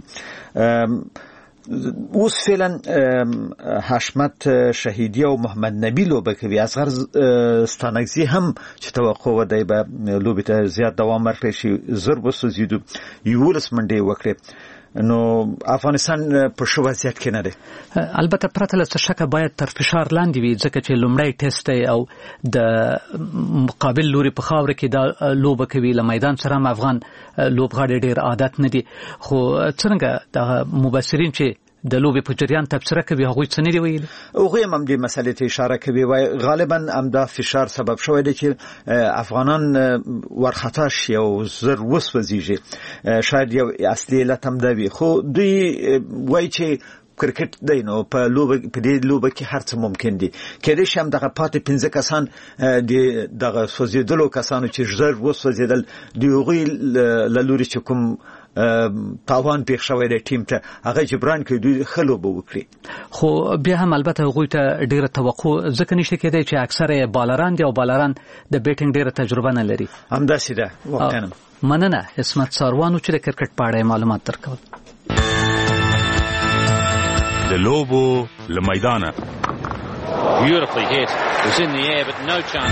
اوس فعلا حشمت شهیدی او محمد نبی لوبه کوي. اصغر ستانکزی هم چې توقع ودی به لوبې ته زیات دوام ورکړي شي زر وسوځېدو، یولس منډې وکړي. نو افغانستان په شو وضعیت کې نه دی. البته پرته له څه شکه باید تر فشار لاندې وي، ځکه چې لومړی ټیسټ دی او د مقابل لوري په خاوره کې دا لوبه کوي. له میدان سره هم افغان لوبغاړي ډېر عادت نه دي. خو څرنګه د مبصرین چې د لوبې په جریان تبصره کوي هغوی څه نه دي ویلي؟ هغوی هم دې مسلې ته اشاره کوي. وایي غالبا همدا فشار سبب شوی دی چې افغانان ورخطا شي او زر وسوځېږي. شاید یو اصلي علت هم دا وي، خو دوی وایي چې کرکټ دی نو په لوبه په دې لوبه کې هر څه ممکن دي. کله چې هم دغه پاتې پنځه کسان د دغه سوځېدلو کسانو چې زر وسوځېدل دی هغوی له لوري چې کوم تاوان پیښ شوی دی ټیم ته هغه جبران کوي، دوی ښه لوبه وکړي. خو بیا هم البته هغوی ته ډېره توقع ځکه نشته کېدی چې اکثره بالران دي او بالران د بیټینګ ډېره تجربه نه لري. همداسې ده واقعا. مننه اسمت ساروانو چې د کرکټ په اړه معلومات درکول. د لوبو له میدانه Beautifully hit. It was in the air but no chance.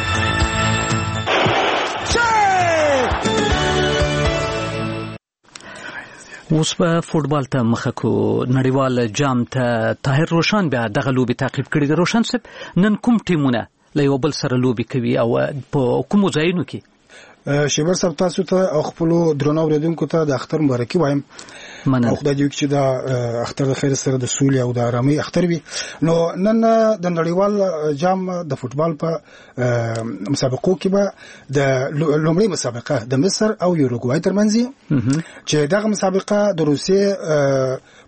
اوس په فوټبال ته مخه کو. نړیوال جام ته طاهر روشن بیا دغه لوبي تعقیب کړي. روشن صاحب نن کوم ټیمونه له یو بل سره لوبي کوي او په کوم ځایونو کې؟ شیبر صاحب تاسو ته او خپل درنو اوریدونکو ته د اختر مبارکي وایم. مننه. خدای دې چې دا اختر د خیر سره د سولې او د آرامۍ اختر وي. نو نن د نړیوال جام د فوټبال په مسابقو کې به د لومړی مسابقه د مصر او یوروګوای ترمنځ چې دغه مسابقه د روسیې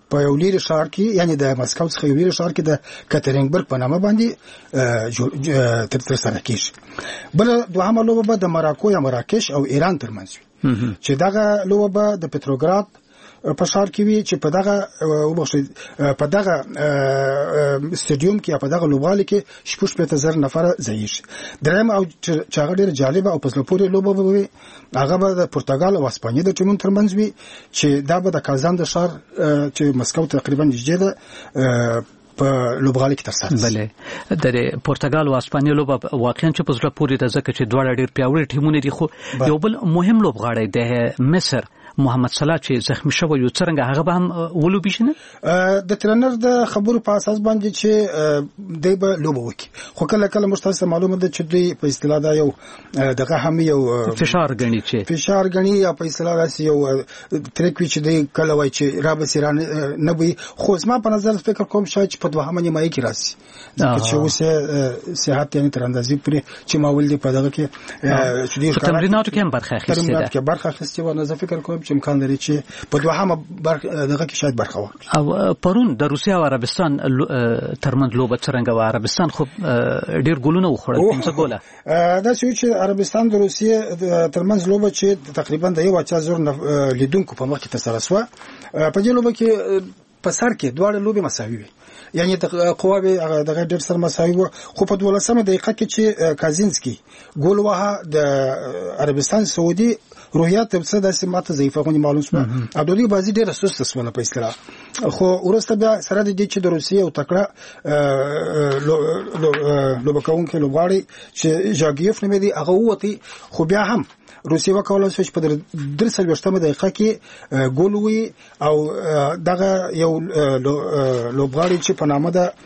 په یو لري ښار کې یعنی د مسکو څخه یو لري ښار کې د کاترینګبرګ په نامه باندې تر تر کېږي. بل دوهمه لوبه به د مراکو یا مراکش او ایران ترمنځ وي چې دغه لوبه به د پتروګراد په ښار کې وي چې په دغه وبخښئ په دغه سټیډیوم کې یا په دغه لوبغالي کې شپږ شپېته زره نفره ځایږي. درېیم او چې هغه ډېره جالبه او په زړه پورې لوبه به وي هغه به د پرتګال او اسپانیا د ټیمونو ترمنځ وي چې دا به د کازان د ښار چې مسکو تقریبا نږدې ده په لوبغالي کې ترسره شي. بله د پرتګال او اسپانیا لوبه واقعا چې په زړه پورې ده ځکه چې دواړه ډېر پیاوړي ټیمونه دي. خو یو بل مهم لوبغاړی د مصر محمد صلاح چې زخمی شوی یو څرنګه هغه به هم ولوبي شي نه د ترنر د خبرو په اساس باندې چې دی به لوبه وکړي خو کله کله مشترسه معلومه ده چې دوی په اصطلاح دا یو دغه هم یو فشار غني چې فشار غني یا په اصطلاح داسې یو تریک وی چې دی کله وای چې را به سیران نه وي. خو زما په نظر فکر کوم شاید چې په دوهمه نیمایي کې راسي ځکه چې اوس صحت یعنی تر اندازې پورې چې ما ولدي په دغه کې چې دی تمریناتو کې هم برخه اخیستې ده تمریناتو کې برخه اخیستې و. نو زه فکر کوم چې امکان لري چې په دوهمه دغه کې شاید برخه واخلي. او پرون د روسیا او عربستان ترمنځ لوبه څرنګه و عربستان خو ډیر ګولونه وخوړل پنځه ګوله. دا چې عربستان د روسیا ترمنځ لوبه چې تقریبا د یو اچا زور لیدونکو په مخ کې ترسره شوه په دې لوبه کې په سر کې دواړه لوبې مساوي وي یعنی د قواوی دغه ډېر سره مساوي وو. خو په دولسمه دقیقه کې چې کازینسکي ګول وها د عربستان سعودي روحیات څه داسې ماته ضعیفه غونې معلوم شوه او د دې بازي ډېره سسته شوه په اصطلاح. خو وروسته بیا سره د دې چې د روسیې او تکړه لوبه کوونکی لوبغاړی چې ژاګیف نومېدی هغه ووتی خو بیا هم روسیې وکولای شو چې په درې څلوېښتمه دقیقه کې ګول ووهي او دغه یو لوبغاړی چې په نامه ده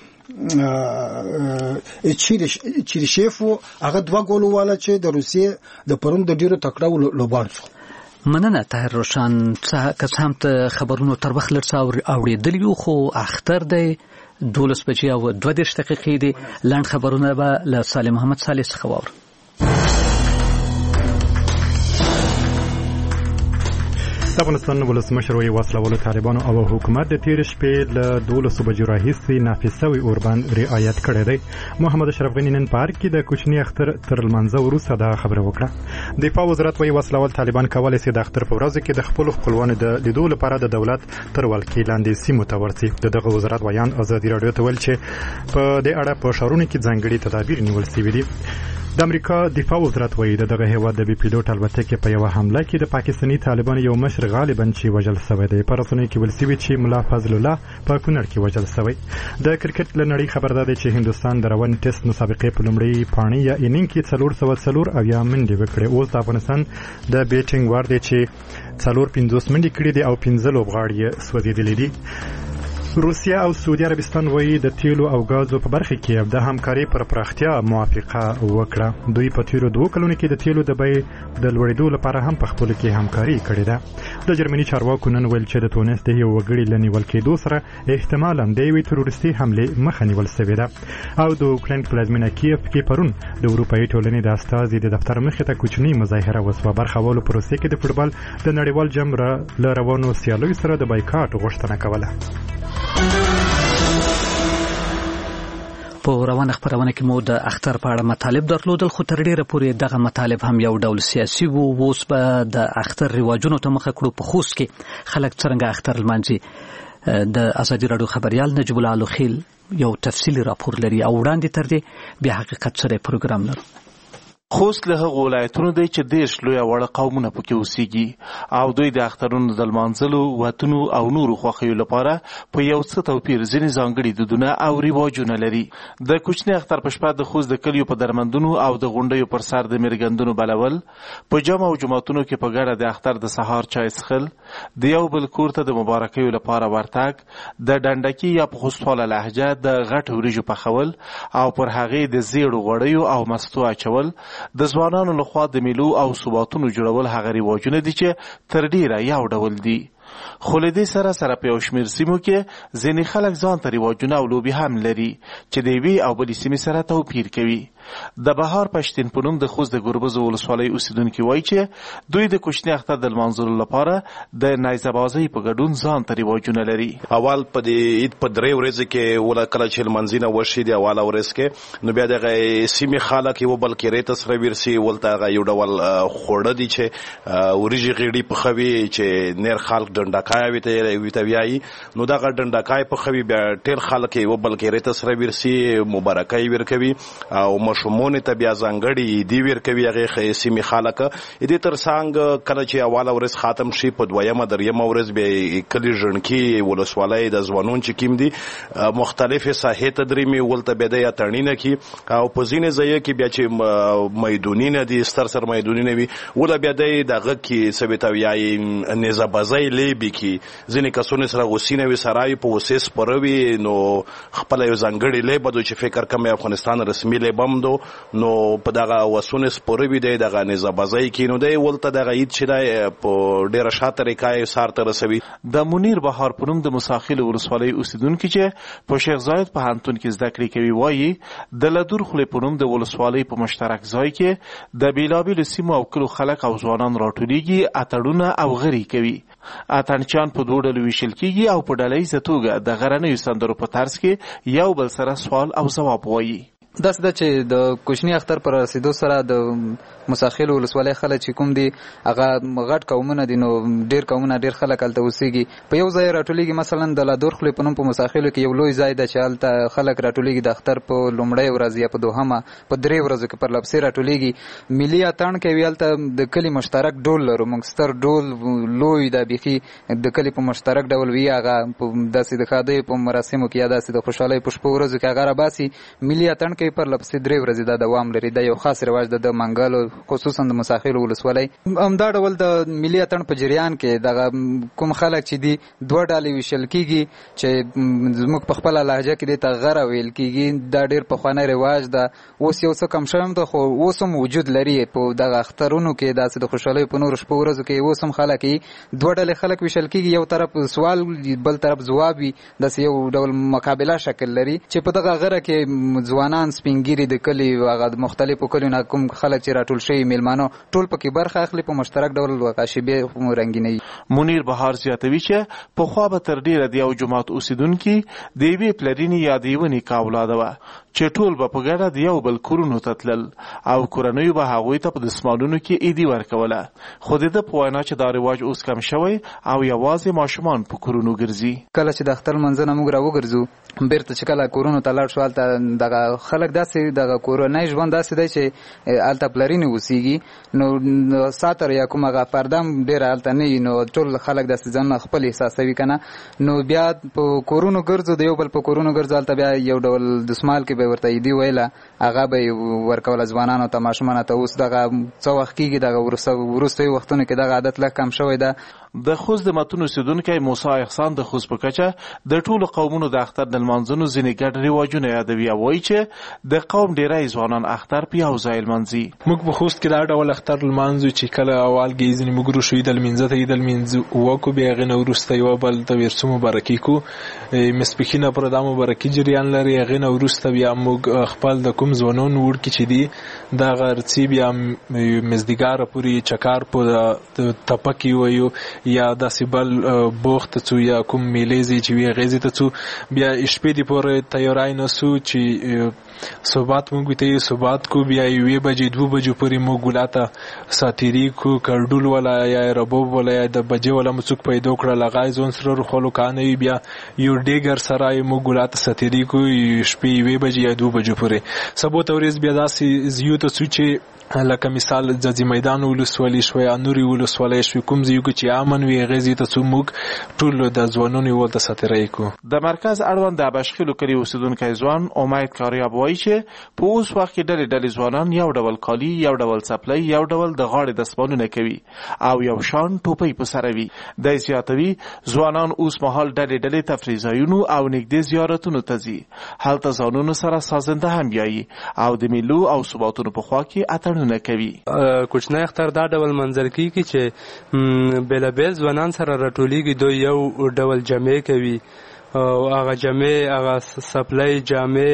چیرشیف هغه دوه ګول وواله چې د روسیې د پرون د ډیرو تکړه لوبغاړو څخه. مننه طاهر روشان. که څه هم ته خبرونو تر وخت لږ څه اورېدلي یو خو اختر دی دولس بجې او دوه دېرش دقیقې دي. لنډ خبرونه به له صالح محمد صالح څخه واورو. د افغانستان ولسمشر وایي وسلوالو طالبانو او حکومت د تیر شپې له دولسو بجو راهیسې نافذ شوی اوربند رعایت کړی دی. محمد اشرف غني نن پارک کې د کوچني اختر تر لمانځه وروسته دا خبره وکړه. دفاع وزارت وایي وسلوال طالبان کولی شي د اختر په ورځ کې د خپلو خپلوانو د لیدو لپاره د دولت تر ولکې لاندې سیمو ته ورسي. د دغه وزارت ویان ازادي راډیو ته ویل چې په دې اړه په ښارونو کې ځانګړي تدابیر نیول شوي دي. د امریکا دفاع وزارت وایي د دغه هیواد د بي پیلوټ الوتکې په یوه حمله کې د پاکستاني طالبانو یو مشر غالبا چې وژل شوی دی. په رسنیو کې ویل شوي چې ملا فضل الله په کونړ کې وژل شوی. د کرکټ له نړۍ خبر ده چې هندوستان د روان ټیسټ مسابقې په لومړۍ پاڼې یا انینګ کې څلور سوه څلور اویا منډې وکړې. اوس د افغانستان د بیټینګ وار دی چې څلور پنځوس منډې کړې دي او پنځه لوبغاړي یې سوځېدلي دي. روسیا او سعودي عربستان وایي د تیلو او غازو په برخه کې د همکاري پر پراختیا موافقه وکړه. دوی په تیرو دوه کلونو کې د تیلو د بیې د لوړېدو لپاره هم په خپل کې همکاري کړې ده. د جرمني چارواکو نن ویل چې د تونس د یو وګړي له نیول کېدو سره احتمالاً د یوې تروریستي حملې مخه نیول شوې ده. او د اوکراین پلازمینه کیف کې پرون د اروپایي ټولنې د استازي د دفتر مخې ته کوچنۍ مظاهره وسوه. برخوالو پروسې کې د فوټبال د نړیوال جام له روانو سیالیو سره د بایکاټ غوښتنه کوله. په روانه خبرونه کې مو د اختر په اړه مطالب درلودل خو تر ډیره پورې دغه مطالب هم یو ډول سیاسي وو. اوس به د اختر رواجونو ته مخه کړو. په خوست کې خلک څرنګه اختر لمانځي. د ازادي راډیو خبريال نجیب الله لوخیل یو تفصیلي راپور لري او وړاندې تر دې بیا حقیقت سره پروګرام لرو. خوست له هغو ولایتونو دی چې دیرش لویه وړه قومونه پکې اوسېږي او دوی د اخترونو د لمانځلو وطنو او نورو خوښیو لپاره په یو څه توپیر ځینې ځانګړي دودونه او رواجونه لري. د کوچني اختر په شپه د خوست د کلیو په درمندونو او د غونډیو پر سر د میرګندونو بلول، په جام او جوماتونو کې په ګډه د اختر د سهار چای څښل، د یو بل کور ته د مبارکیو لپاره ورتګ، د ډنډکي یا په خوستواله لهجه د غټ وریجو پخول او پر هغې د زیړو غوړیو او مستو اچول، د ځوانانو لخوا د میلو او صوباتونو جوړول هغه رواجونه دي چې تر ډیره یو ډول دي. خو له دې سره سره په یو شمېر سیمو کې ځینې خلک ځان ته رواجونه او لوبې هم لري چې د یوې او بلې سیمې سره توپیر کوي. د بهار پښتین په نوم د خوست د ګربز ولسوالۍ اوسیدونکي وایي چې دوی د کوچني اختر د لمانځلو لپاره د نیزه بازۍ په ګډون ځان ته رواجونه لري. اول په دې عید په درې ورځې کې ولا کله چې لمانځنه وشي د اواله ورځ کې نو بیا دغه سیمې خلک یو بل کې ریت سره ورسي ولته یو ډول خوړه دي چې وريجي غړي په خوي چې نیر خلک ډنډکای وي ته ویایي نو دا ډنډکای په خوي بیا ټیر خلک یو بل کې ریت سره ورسي مبارکای ورکوي او مشمون ته بیا ځانګړي دی ورکوي هغه سیمې خلک دې تر څنګه کله چې اواله ورځ ختم شي په دویمه دریمه ورځ به کلی ژوندکی ولسوالۍ د ځوانون چې کیم دي مختلفه ساحې تدریمي ولته به د اترنینه کی او په ځینې ځای کې بیا چې میدونینه دي ستر سر میدونینه وي ولا بیا دغه کې سبتاویای نزا بازای لیبي کې ځینې کسونه سره غوسینه وي سرای په وسیس پروي نو خپل یو ځانګړي لیبه د چې فکر کوم افغانستان رسمي لیبم دو نو په دغه وسونه سپروي دی دغه نزا بازای کې نو دی ولته دغه عید چې دی په ډیره شاته ریکای سار ته رسوي. د منیر بهار په نوم د مساخیل ولسوالۍ اوسیدونکي چې په شیخ زاید په هانتون کې زده کړې کوي وایي د لدور خولې په نوم د ولسوالۍ په مشترک ځای کې د بیلابیلو سیمو او کلو خلک او ځوانان راټولیږي اتړونه او غري کوي. اتڼچیان په دوه ډلو ویشل کیږي او په ډله ییزه توګه د غرنیو سندرو په طرز کې یو بل سره سوال او ځواب وایي. داسې ده چې د کوچني اختر پر رسیدو سره د مساخیل ولسوالۍ خلک چې کوم دي هغه غټ قومونه دي نو ډیر قومونه ډیر خلک هلته اوسېږي په یو ځای راټولیږي. مثلا د لادور خولې په نوم په مساخیلو کې یو لوی ځای ده چې هلته خلک راټولیږي د اختر په لومړۍ ورځ یا په دوهمه په درې ورځو کې پر لپسې راټولیږي. ملي اتڼ کوي هلته د کلي مشترک ډول لرو موږ ستر ډول لوی دا بیخي د کلي په مشترک ډول وي هغه داسې د ښادیو په مراسمو کې یا داسې د خوشحالۍ په شپو ورځو کې هغه راباسي. ملي اتڼ کوي پر لپسې درې ورځې دا دوام لري. دا یو خاص رواج ده د منګلو خصوصا د مساخیلو ولسوالۍ. همدا ډول د ملي اتڼ په جریان کې دغه کوم خلک چې دي دوه ډلې ویشل کیږي چې زموږ په خپله لهجه کې دې ته غره ویل کیږي. دا ډېر پخوانی رواج ده اوس یو څه کم شوی ده خو اوس هم وجود لري په دغه اخترونو کې داسې د خوشحالیو په نورو شپو ورځو کې اوس هم خلک دوه ډلې خلک ویشل کیږي یو طرف سوال بل طرف ځواب وي داسې یو ډول مقابله شکل لري چې په دغه غره کې ځوانان سپینګیري د کلي هغه مختلفو کلیو نه کوم خلک چې راټول شوي میلمانه ټول پکې برخه اخلي په مشترک ډول وقاشبې رنګینوي. منیر بهار زیاتوي چې پخوا به تر ډیره د یو جومات اوسیدونکي د یوې پلرینې یا د یوې نیکه اولاده وه چې ټول به په ګډه د یو بل کورونو ته تلل او کورنیو به هغوی ته په دستمالونو کې عیدي ورکوله. خو د ده په وینا چې دا رواج اوس کم شوی او یوازې ماشومان په کورونو ګرځي. کله چې د اختر لمانځنه موږ راوګرځو بیرته چې کله کورونو ته لاړ شو هلته دغه خلک داسې دغه کورنی ژوند داسې دی چې هلته پلرینې اوسېږي نو ساتر یا کوم هغه پرده هم ډېره هلته نه وي نو ټول خلک داسې ځانونه خپل احساسوي که نه نو بیا په کورونو ګرځو د یو بل په کورونو ګرځو هلته بیا یو ډول دسمال کې به ورته عیدي ویله هغه به یې ورکوله ځوانانو ته ماشومانو ته. اوس دغه څه وخت کېږي دغه وروستیو وختونو کې دغه عادت لږ کم شوی ده. د خوست د متون اوسیدونکی موسی احسان د خوست په کچه د ټولو قومونو د اختر د لمانځنو ځینې ګډ رواجونه یادوي او وایي چې د قوم ډیری ځوانان اختر په یو ځای لمانځي. موږ په خوست کې دا ډول اختر لمانځو چې کله اول کې ځینې موږ روشو عید لمانځه ته عید لمانځو وکړو بیا هغې نه وروسته یوه بل ته ورڅو مبارکي کړو مسپښینه پر دا مبارکي جریان لري. هغې نه وروسته بیا موږ خپل د کوم ځوانان وړکي چې دي دغه ارڅي بیا مزدګاره پورې چکار په تپکې وایو یا داسې بل بوخت ته څو یا کوم میلې ځای چې وي هغې ځای ته څو بیا شپې دې پورې تیاری نسو چې صبحات موږ ته یې صبحات کو بیا یوې بجې دوه بجو پورې موږ ګلا ته ساتیري کو کړډول ولا یا ربوب ولا یا د بجې ولا مو څوک پیدا کړل هغه ځون سره روخلو کانه بیا یو ډیګر سره موږ ګلا ته ساتیري کو شپې یوې بجې یا دوه بجو پورې سبو ته ورځ بیا داسې زیو ته څو چې لکه مثال ځاځي میدان ولسوالۍ شوی انوري ولسوالۍ شوی کوم ځای کې چې امن وي هغې ځای ته څو موږ ټول د ځوانانو ولته ساتیرۍ کو. د مرکز اړوند د ابشخیلو کلي اوسیدونکی ځوان امید کاریاب وایي چې په اوس وخت کې ډلې ډلې ځوانان یو ډول کالي یو ډول څپلۍ یو ډول د غاړې دستمالونه کوي او یو شان ټوپۍ په سره وي. دی زیاتوي ځوانان اوس مهال ډلې ډلې تفریح ځایونو او نږدې زیارتونو ته ځي هلته ځانونو سره سازنده هم بیایي او د میلو او ثباتونو په خوا کې اتڼ کوچنی اختر دا ډول منظر کیږي چې بیلابیل ځوانان سره راټولیږي دوی یو ډول جامې کوي او هغه جامې هغه سپلای جامې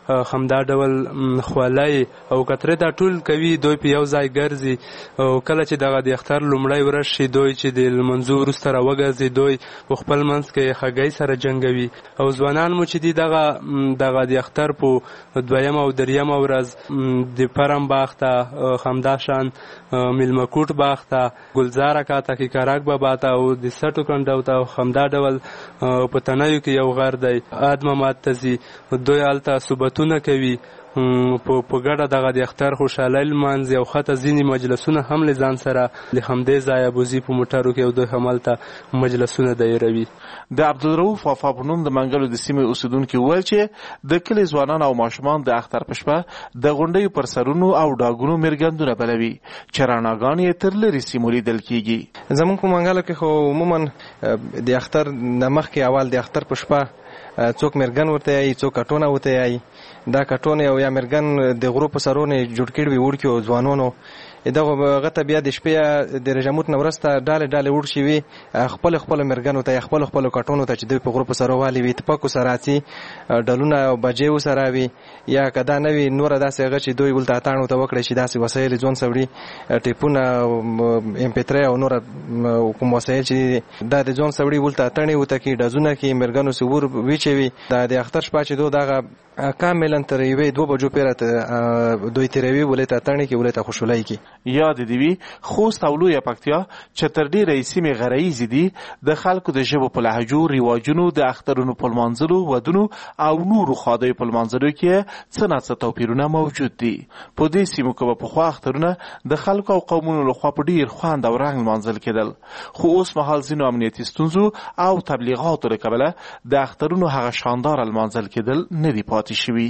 همدا ډول خولای او کتره دا ټول کوي دوی په یو ځای ګرځي او کله چې دغه د اختر لومړی ورځ شي دوی چې د لمونځو وروسته راوګرځي دوی په خپل منځ کې خګۍ سره جنګوي او ځوانان مو چې دي دغه دغه د اختر په دویم او دریم ورځ د پرم باغ ته همدا شان میلمکوټ باغ ته ګلزار اکا ته کې کاراک بابا ته او د سټو کنډو ته همدا ډول په تنایو کې یو غر دی ادمه مات ته ځي دوی هلته صوبتونه کوي په ګډه دغه د اختر خوشحالۍ لمانځي او حتی ځینې مجلسونه هم له ځان سره د همدې ځایه بوځي په موټرو کې او دوی همالته مجلسونه دایروي. د عبدالرؤف وفا په نوم د منګلو د سیمې اوسیدونکي وویل چې د کلي ځوانان او ماشومان د اختر په شپه د غونډیو پر سرونو او ډاګونو مرګندونه بلوي چې رڼاګانې یې تر لرې سیمو لیدل کېږي. زموږ په منګلو کې خو عموما د اختر نه مخکې اول د اختر په شپه څوک مرګن ورته یایي څوک کټونه ورته یایي دا کټونه او یا مرګن د غرو په سرونه جوړ کړي وي وړکي او ځوانانو دغه هغه ته بیا د شپې د رژموت نه وروسته ډالې ډالې وړ شي وي خپل خپل مرګنو ته خپل خپل کټونو ته چې دوی په غرو په سرو والي وي اتفاقو سره اچي ډلونه او بجې وسره وي یا کدا نه وي نور داسې هغه چې دوی ولته اتاڼو ته وکړي شي داسې وسایل ځون سوړي ټیپونه ام پی تھری او نور کوم وسایل چې دا د ځون سوړي ولته اتاڼي وته کې ډزونه کې مرګنو سور ویچوي دا د اختر شپه چې دوی دغه کاملا تر یوې دوه بجو پیره دوی تیروي ولته اتاڼي کې ولته خوشحالي کې یاد دی وی خوست او لویه پکتیا چې تر ډیره سیمې غرایزي دي د خلکو د ژبو په لهجو رواجونو د اخترونو په لمانځلو ودونو او نورو خادیو په لمانځلو کې څه نه څه توپیرونه موجود دي. په دې سیمو کې په خوا اخترونه د خلکو او قومونو لخوا په ډیر خوند او رنګ لمانځل کېدل خو اوس مهال ځینو امنیتي ستونزو او تبلیغاتو له کبله د اخترونو هغه شاندار لمانځل کېدل نه دي پاتې شوي.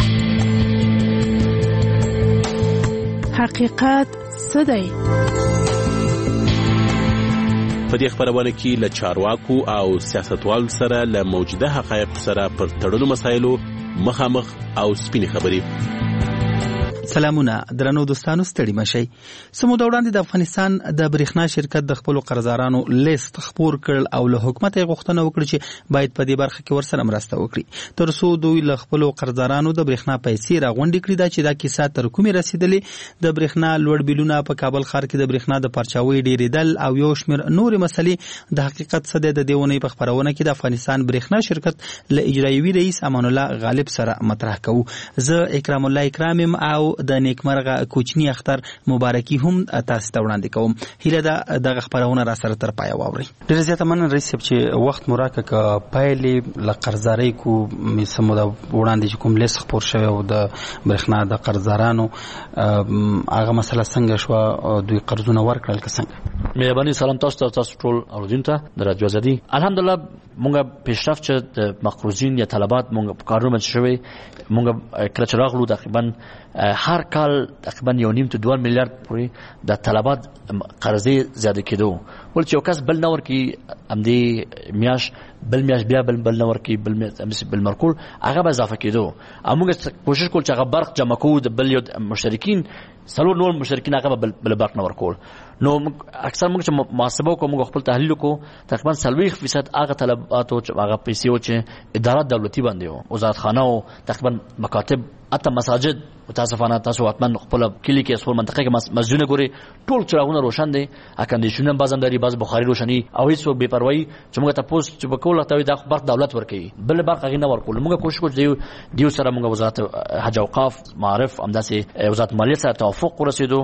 حقیقت څه دی؟ په دې خبرونه کې له چارواکو او سیاستوالو سره له موجوده حقایقو سره پر تړلو مسایلو مخامخ او سپینې خبرې. سلامونه درنو دوستانو ستړي مشئ. سموده وړاندې د افغانستان د برېښنا شرکت د خپل قرضدارانو لیست خپور کړل او له حکومت یې غوښتنه وکړه چې باید په دې برخه کې ورسره مرسته وکړي تر څو دوی له خپل قرضدارانو د برېښنا پیسې راغونډې کړي دا چې دا کیسه تر کومې رسیدلې د برېښنا لوړ بیلونه په کابل ښار کې د برېښنا د پرچاوي ډیریدل او یو شمېر نورې مسلې د حقیقت څه دی د دې اونۍ په خپرونه کې د افغانستان برېښنا شرکت له اجرایوي رئیس امان الله غالب سره مطرح کوو. زه اکرام الله اکرامم او د نیکمرغه کوچنی اختر مبارکي هم تاسو ته وړاندې کوم. هیله ده دغه خبرونه را سره تر پایه واورئ. ډېر زیاته مننه رئیس صاحب چې وخت مو راکړ که پایلې له قرضدارۍ کو سموده وړاندې چې کوم لیست خپور شوی او د برېښنا د قرضدارانو هغه مسله څنګه شوه دوی قرضونه ورکړل که څنګه؟ مهرباني سلام تاسو ته تاسو ټول اورېدونکو ته د رادیو ازادي. الحمدلله مونږ پیشرفت چې د مقروضین یا طلبات مونږ په کارونه باندې شوی مونږ کله چې راغلو تقریبا هر کال تقریبا یو نیم ته دوه میلیارډ پورې د طلبات قرضې زیاده کېدو ول چې یو کس بل نه ورکړي همدې میاشت بل میاشت بیا بل بل نه ورکړي بل بل مرکول هغه به اضافه کېدو او موږ کوشش کول چې هغه برق جمع کوو د بل یو مشترکین څلور نور مشترکین هغه به بل برق نه ورکول. نو اکثر موږ چې محاسبه وکړو موږ خپل تحلیل وکړو تقریبا څلوېښت فیصد هغه طلباتو چې هغه پیسې و چې ادارات دولتي باندې وو وزارتخانه او تقریبا مکاتب حتی مساجد متاسفانه تاسو حتما خپل کلی کې خپل منطقه کې مسجدونه ګوري ټول چراغونه روشن دي اکندیشنونه بازم داري باز بخاري روشني او هیڅ بے پروايي چې موږ تاسو چې وکول ته د برق دولت ورکړي بل برق غي نه ورکول موږ کوشش کوو دیو دیو سره موږ وزارت حج او اوقاف معرف همداسې وزارت مالیه سره توافق ورسېدو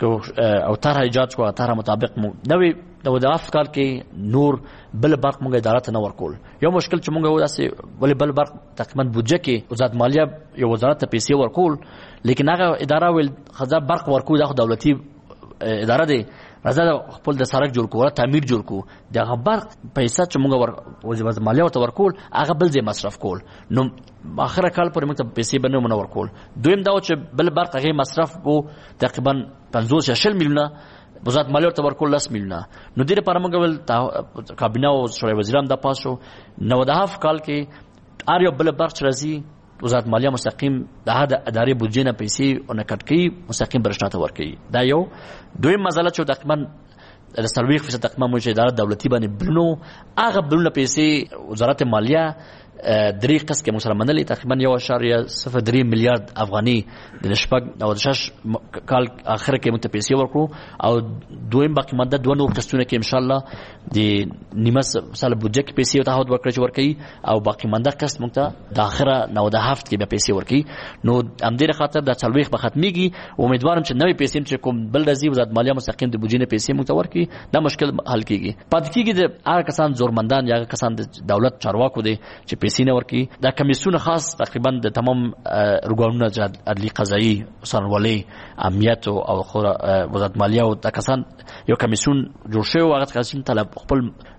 او طرح ایجاد کو طرح مطابق نوې د وداف کال کې نور بل برق موږ ادارات نه ورکول. یو مشکل چې موږ وداسې ولې بل برق تقریبا بودجه کې وزارت مالیه یو وزارت ته پیسې ورکول لیکن هغه اداره ول خزا برق ورکول د دولتي اداره دی راځه خپل د سړک جوړ کول تعمیر جوړ کو د برق پیسې چې موږ ور وزارت مالیه ورته ورکول هغه بل ځای مصرف کول. نو اخر کال پر موږ ته پیسې بنو منور کول. دویم دا چې بل برق هغه مصرف وو تقریبا پنځوس یا شل میلیونه وزارت مالیه ورته ورکول لس میلیونه. نو دې لپاره موږ ول کابینه او شورای وزیران د پاسو نو د هاف کال کې ار یو بل برق راځي وزارت مالیه مستقیم د هغه ادارې بودجې نه پیسې او نه کټ کوي مستقیم برښنا ته ورکوي. دا یو. دویم مسله چې تقریبا د څلوېښت فیصد تقریبا مو چې اداره دولتي باندې بلونو هغه بلونه پیسې وزارت مالیه درې قسط کې موږ سره منلې تقریبا یو اشاریه صفر درې میلیارډ افغاني د شپږ او شش کال اخر کې موږ ته پیسې ورکړو او دویم باقي مانده دوه نور قسطونه کې ان شاء الله د نیمه سال بودجه کې پیسې ته هود ورکړي چې ورکړي او باقي مانده قسط موږ ته د اخره نو د هفت کې به پیسې ورکړي. نو ام دې خاطر د څلويخ به ختميږي امیدوارم چې نوې پیسې چې کوم بل رضی وزارت مالیه مستقیم د بودجې نه پیسې موږ ته ورکړي دا مشکل حل کیږي. پاتې کیږي د هغه کسان زورمندان یا کسان د دولت چارواکو دي چې پیسې نه ورکړي. دا کمیسیون خاص تقریبا د تمام ارګانونو عدلي قضایي سرولې امنیت او وزارت مالیه او د کسان یو کمیسیون جوړ شوی هغه کسان طلب خپل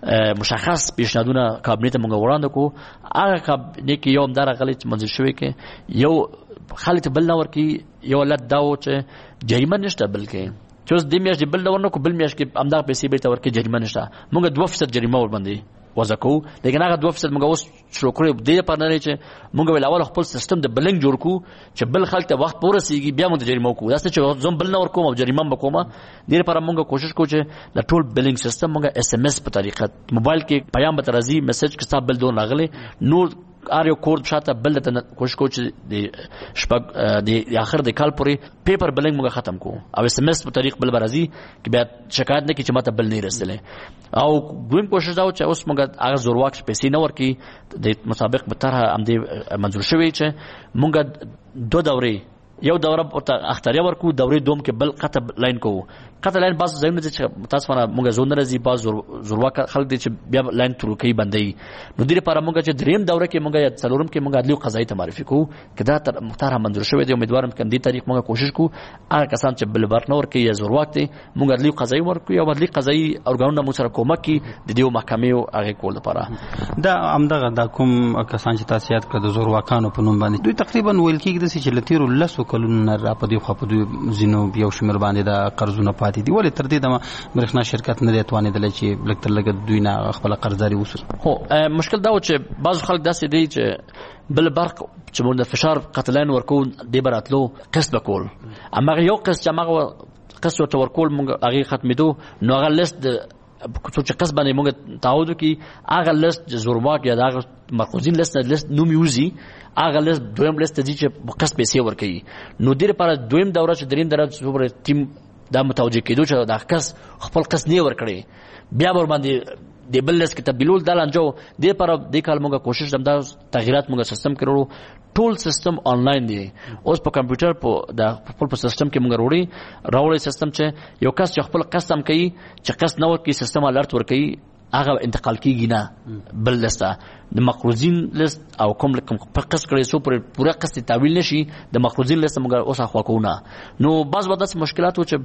مشخص پیشنهادونه کابینه ته موږ وړاندې کوو. هغه کابینه کې یو مدار غلط منځ شوی کې یو خالد بل نور کې یو لټ داو چې جریمه نشته بلکې چې اوس د میاشتې بل نور نو کو بل میاشت کې امدا پیسې به تور کې جریمه نشته. موږ دوه فیصد جریمه ور باندې وځکو لیکن هغه دوه فیصد موږ اوس شروع کړو د دې په اړه چې موږ ول اول خپل سیستم د بلنګ جوړ کو چې بل خلک ته وخت پوره سیږي بیا موږ جریمه کوو. دا چې زوم بل نور کوم او جریمه وکوم د دې لپاره موږ کوشش کوو چې د ټول بلنګ سیستم موږ اس ام اس په طریقه موبایل کې پیغام به ترازی میسج کې صاحب بل دون راغلي نور ار یو کورد شاته بل ته کوشش کوو چې د شپږ د اخر د کال پورې پیپر بلنګ موږ ختم کوو او اس ام اس په طریق بل برازي کې بیا شکایت نه کی چې ماته بل نه رسېله او دویم کوشش دا چې اوس موږ هغه زورواک پیسې نه ورکي د مسابق به طرح هم دې منظور شوی چې موږ دو دورې یو دوره اختیار ورکو دورې دوم کې بل قطب لاین کوو. قطب لاین باز ځایونه چې متاسفانه موږ زون راځي باز زورواک خلک دي چې بیا لاین ترکي بندي. نو دې لپاره موږ چې دریم دوره کې موږ یا څلورم کې موږ عدالي قضایي ته معرفي کوو کدا تر مختار منظور شوی دی. امیدوارم چې دې تاریخ موږ کوشش کوو هغه کسان چې بل ورنور کې یا زورواک دي موږ عدالي قضایي ورکو یا عدالي قضایي اورګانونه موږ سره کومک کی د دې محکمې او هغه کول لپاره دا امدغه د کوم کسان چې تاسو یاد کړو د زورواکانو په نوم باندې دوی تقریبا ویل کېږي چې لتیرو لسو کلونه را په دې خو په دوی زینو یو شمیر باندې د قرضونه پاتې دي ولې تر دې د برښنا شرکت نه توانیدل چې لکه تر لګ دوی نه خپل قرضداري وسو. هو مشکل دا و چې بعض خلک داسې دي چې بل برق چې موږ د فشار قتلین ورکو دی براتلو قسط وکول اما یو قسط چې موږ قسط ورکول موږ هغه ختمېدو نو هغه لیست کوڅو چې قسط باندې موږ تعهد کی هغه لیست زورواک یا هغه مرکزین لیست لیست نوم یوزي هغه لیست دویم لیست دي چې قسط پیسې ورکړي. نو دې لپاره دویم دوره چې دریم دوره صبر ټیم دا متوجه کېدو چې دا کس خپل قسط نه ورکړي بیا ور باندې د بل لیست کې تبدیلول د لانجو دې لپاره د کال موږ کوشش دم دا تغیرات موږ سیستم کړو ټول سیستم آنلاین دی اوس په کمپیوټر په د خپل په سیستم کې موږ وروړي راوړي سیستم چې یو کس چې خپل قسط هم کوي چې قسط نه ورکړي سیستم الرټ ورکړي هغه انتقال کیږي نه بل لسته د مقروضین لیست او کوم کوم په قسط کړي سو پر پوره قسط تعویل نشي د مقروضین لیست موږ اوس اخوا کوونه. نو بعض وخت مشکلات چې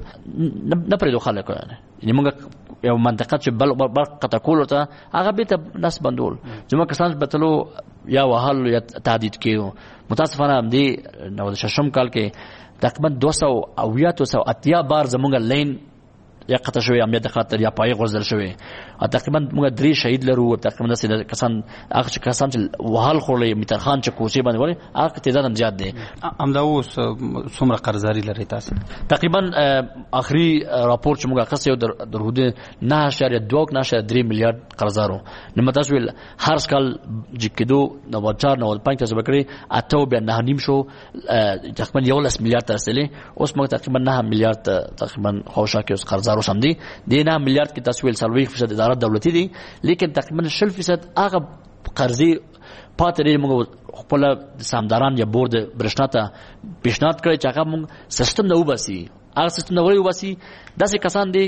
نه پرې دوه خلک یعنی موږ یو منطقه چې بل بل قطع کول ته هغه به ته نس بندول چې موږ کسان بتلو یا وحل یا تعدید کېو متاسفانه هم دي نو د ششم کال کې تقریبا دوه سوه او یا دوه سوه اتیا بار زموږ لین یا قطع شوی امنیت خاطر یا پای غوړل شوی تقریبا موږ درې شهید لرو تقریبا داسې کسان هغه کسان چې وحال خورلې میترخان چې کوڅې باندې وړي هغه تعداد هم زیات دی. امدا اوس څومره قرضداري لري تاسو؟ تقریبا اخري راپور چې موږ اخیستی یو در حدود نه اشاریه دوه نه اشاریه درې میلیارډ قرضدارو. نو متاسو هر کال چې کېدو نو چار نو پنځه تاسو بکړي اته بیا نه نیم شو تقریبا یو لس میلیارډ ته رسېلې اوس موږ تقریبا نه میلیارډ تقریبا خوشا کې اوس قرضدارو سم دي د نه میلیارډ کې تسویل سلوي فیصد اداره دولتي دي لیکن تقریبا شل فیصد هغه قرضې پاتې لري. موږ خپل سامداران یا بورډ برښنا ته پیشنهاد کړی چې هغه موږ سیستم نه وباسي هغه سیستم نه وباسي داسې کسان دي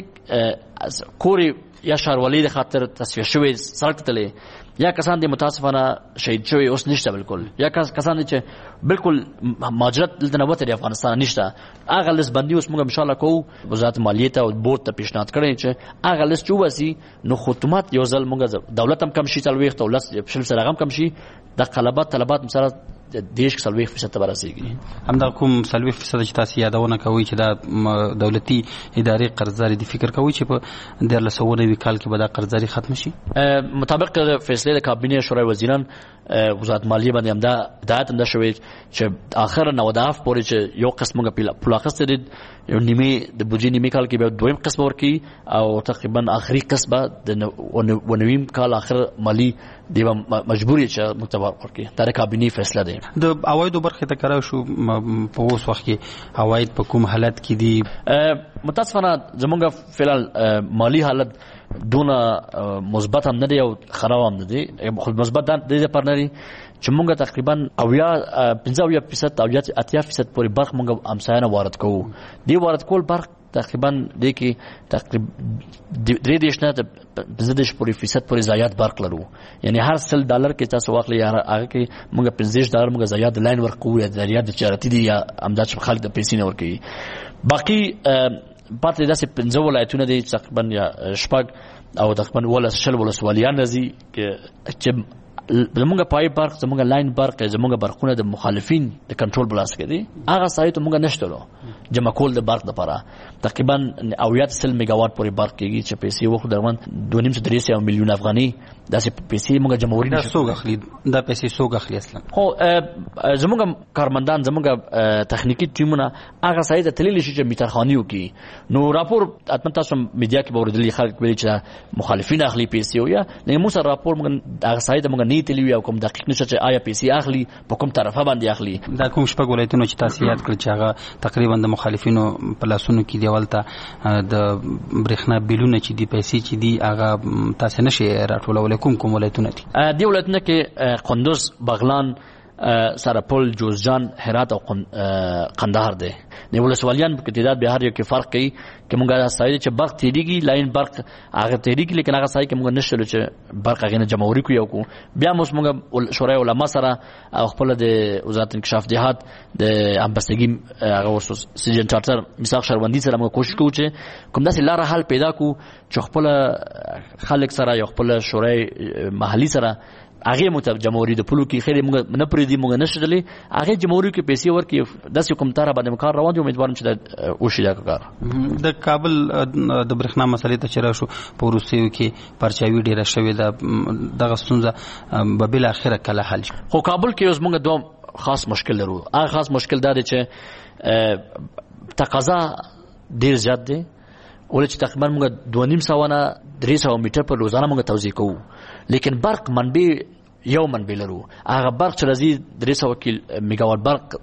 کوري یا شاروالي د خاطر تصفیه شوی سړک تلې یا کسان دي متاسفانه شهید شوی اوس نشته بالکل یا کسان دي چې بالکل مهاجرت دلته نه وته د افغانستان نشته هغه لس بندي اوس موږ ان شاء الله کوو وزارت مالیه ته او بورډ ته پیشنهاد کړی چې هغه لس چوبسي نو خدمات یو ځل موږ دولت هم کم شي تلويخ ته ولس شل سره هم کم شي د قلبات طلبات مثلا دیش سلوي فیصد ته ورسیږي. همدا کوم سلوي فیصد چې تاسو یادونه کوي چې دا دولتي ادارې قرضداري دي فکر کوي چې په د لسونه نوي کال کې به دا قرضداري ختم شي؟ مطابق فیصله د کابینه شورای وزیران وزارت مالیه باندې همدا هدایت هم ده شوی چې آخر نوداف پورې چې یو قسم موږ پوله اخیستې دي یو نیمې د بودجې نیمې کال کې به دویم قسم ورکړي او تقریبا آخري قسم به د ونویم کال آخر مالی دی مجبور چې متبر ورکړي دا د کابینه فیصله ده. د عوایدو برخه ته کراو شو په اوس وخت کې عواید په کوم حالت کې دي؟ متاسفانه زمونږ فعلا مالی حالت دونه مثبت هم نه دی او خراب هم نه دی. خو مثبت د دې لپاره نه دی چې مونږ تقریبا اویا پنځه اویا فیصد او اتیا فیصد پورې برخه مونږ همسایانه وارد کوو. دی وارد کول برخه تقریبا د کې تقریبا درې دیش نه پنځه دیش پورې فیصد پورې زیات برخه لرو. یعنی هر سل ډالر کې تاسو واخلئ هغه کې مونږ پنځه ډالر مونږ زیات لاین ورکوو یا زیات چارتي دي یا امداد چې خلک د پیسې نه ورکوي. باقي پاتې داسې پنځه ولایتونه دي تقریبا یا شپږ او تقریبا ولس شل ولسوالیان راځي چې زمونږ پای برق زمونږ لاین برق زمونږ برقونه د مخالفین د کنټرول بلاس کې دي هغه سایت مونږ نشته جمع کول د برق لپاره تقریبا اویا سل میگاوات پورې برق کېږي چې پیسې وخت درمن دوه نیم سو درې سوه میلیون افغاني داسې پیسې مونږ جمهوریت دا څوک اخلي دا پیسې څوک اخلي اصلا؟ خو زمونږ کارمندان زمونږ تخنیکی ټیمونه هغه سایت ته تللی شي چې میټرخانیو کې نو راپور اتمن تاسو میډیا کې اوریدلی خلک ویلي چې مخالفین اخلي پیسې او یا نه مو سره راپور مونږ هغه سایت مونږ نه تللی او کوم دقیق نشه چې آیا پیسې اخلي په کوم طرفه باندې اخلي. دا کوم شپږ ولایتونه چې تاسو یاد کړل چې هغه تقریبا د مخالفینو په لاسونو کې دی ولته د برېښنا بیلونه چې دی پیسې چې دی هغه تاسو نشي راټولول کوم کوم ولایتونه دي؟ دی ولایتونه کې قندوز، بغلان، سرپل، جوزجان، هرات او قندهار دی. د ولسوالیان په تعداد به هر یو کې فرق کوي چې مونږه سایه چې برق تیریږي لاین برق هغه تیریږي لیکن هغه سایه کې مونږ نشلو چې برق هغه نه جمهوریت کو یو کو بیا موږ مونږ شورای علما سره او خپل د وزارت انکشاف دیهات د امبستګي هغه وسو سیجن چارټر میثاق شهروندي سره موږ کوشش کوو چې کوم داسې لار حل پیدا کو چې خپل خلک سره یو خپل شورای محلي سره هغه متب جمهوریت د پلو کې خیر موږ نه پرې دی موږ نشدلې هغه جمهوریت کې پیسې ورکې داسې کوم تاره باندې کار روان دي امیدوارم چې د اوشي دا کار د کابل د برېښنا مسلې ته چر شو په روسیو کې پرچاوي ډیره شوې ده دغه ستونزه به بل اخره کله حل شي. خو کابل کې اوس موږ دوه خاص مشکل لرو. هغه خاص مشکل دا دی چې تقاضا ډیر زیات دی ولې چې تقریبا موږ دوه نیم سوه نه درې سوه میټر په روزانه موږ توزیع کوو لیکن برق منبع یو منبع لرو. هغه برق چې راځي درې سوه میگاوات برق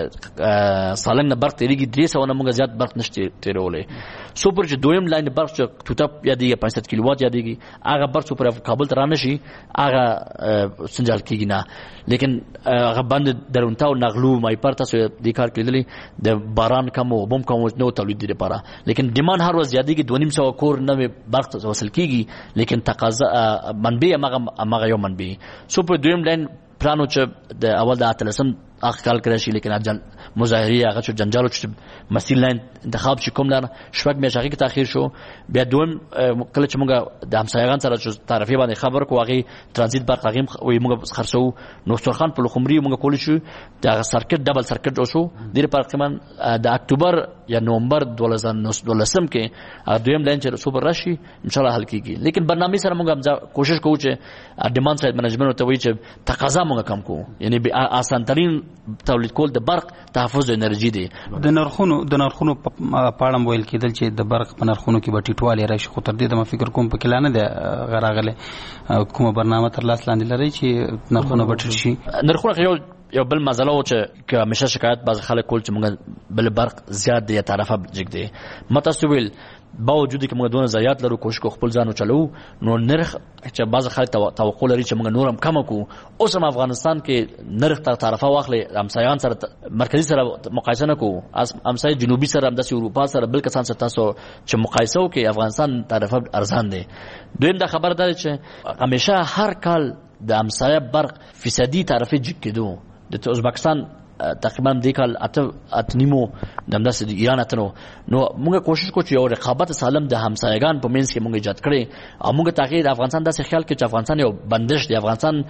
سالنګ نه برق تیریږي درې سوه نه موږ زیات برق نشته تیرولی. سوپر چې دویم لاین برق چې ټوټه یادېږي پنځه سوه کیلووات یادېږي هغه برق سوپر کابل ته رانشي هغه سنجال کېږي نه لیکن هغه باندې درونتا او نغلو مایپر تاسو د کار کېدلی د باران کم او بم کم نو تولید لپاره لیکن ډیماند هر ورځ زیاتېږي دوه نیم سوه کور نوې برق وصل کېږي لیکن تقاضا منبع هغه یو منبع سوپر دویم لاین پلانو چې د اول د اتلسم اخ کال کړی شي لیکن اجل مظاهرې هغه چې جنجالو چې مسیل لاین انتخاب چې کوم لار شپږ میاشتې هغه کې تاخیر شو بیا دویم کله چې موږ د همسایگان سره چې تعرفې باندې خبر کو هغه ترانزیت برق هغه وي موږ خرڅو نو څورخان په لخمري موږ کول شو د سرکټ ډبل سرکټ اوسو د تقریبا د اکتوبر یا نومبر دولسم کې دویم لاین چې سوپر راشي ان شاء الله حل کیږي لیکن برنامه سره موږ کوشش کوو چې ډیماند سایډ منیجمنت ته وایي چې تقاضا موږ کم کوو یعنی آسان ترين تولید کول د برق تحفظ انرژي دی. د نرخونو د نرخونو په اړه ویل کېدل چې د برق په نرخونو کې به ټیټوالی راشي خو تر دې د ما فکر کوم په کلانه ده غراغله کومه برنامه تر لاس لاندې لري چې نرخونه به ټیټ شي. نرخونه یو یو بل مسله و چې همیشه شکایت باز خلک کول چې موږ بل برق زیات دی یا طرفه جګ دی متاسو ویل باوجود کې موږ دونه زیات لرو کوشش کو خپل ځانو چلو نو نرخ چې باز خلک توقع لري چې موږ نورم کم کو اوس هم افغانستان کې نرخ تر طرفه واخلې همسایان سره مرکزی سره مقایسه نه کو همسایه جنوبي سره د اروپا سره بل کسان سره تاسو چې مقایسه وکړي افغانستان طرفه ارزان دی. دویم دا خبر ده چې همیشه هر کال د همسایه برق فیصدي طرفه جګ کېدو د ازبکستان تقریبا د کال اته اتنیمو دمداس د ایران اتنو نو موږ کوشش کوو چې یو رقابت سالم د همسایگان په منځ کې موږ ایجاد کړي او موږ تاکید افغانستان داسې خیال کې چې افغانستان یو بندش دی افغانستان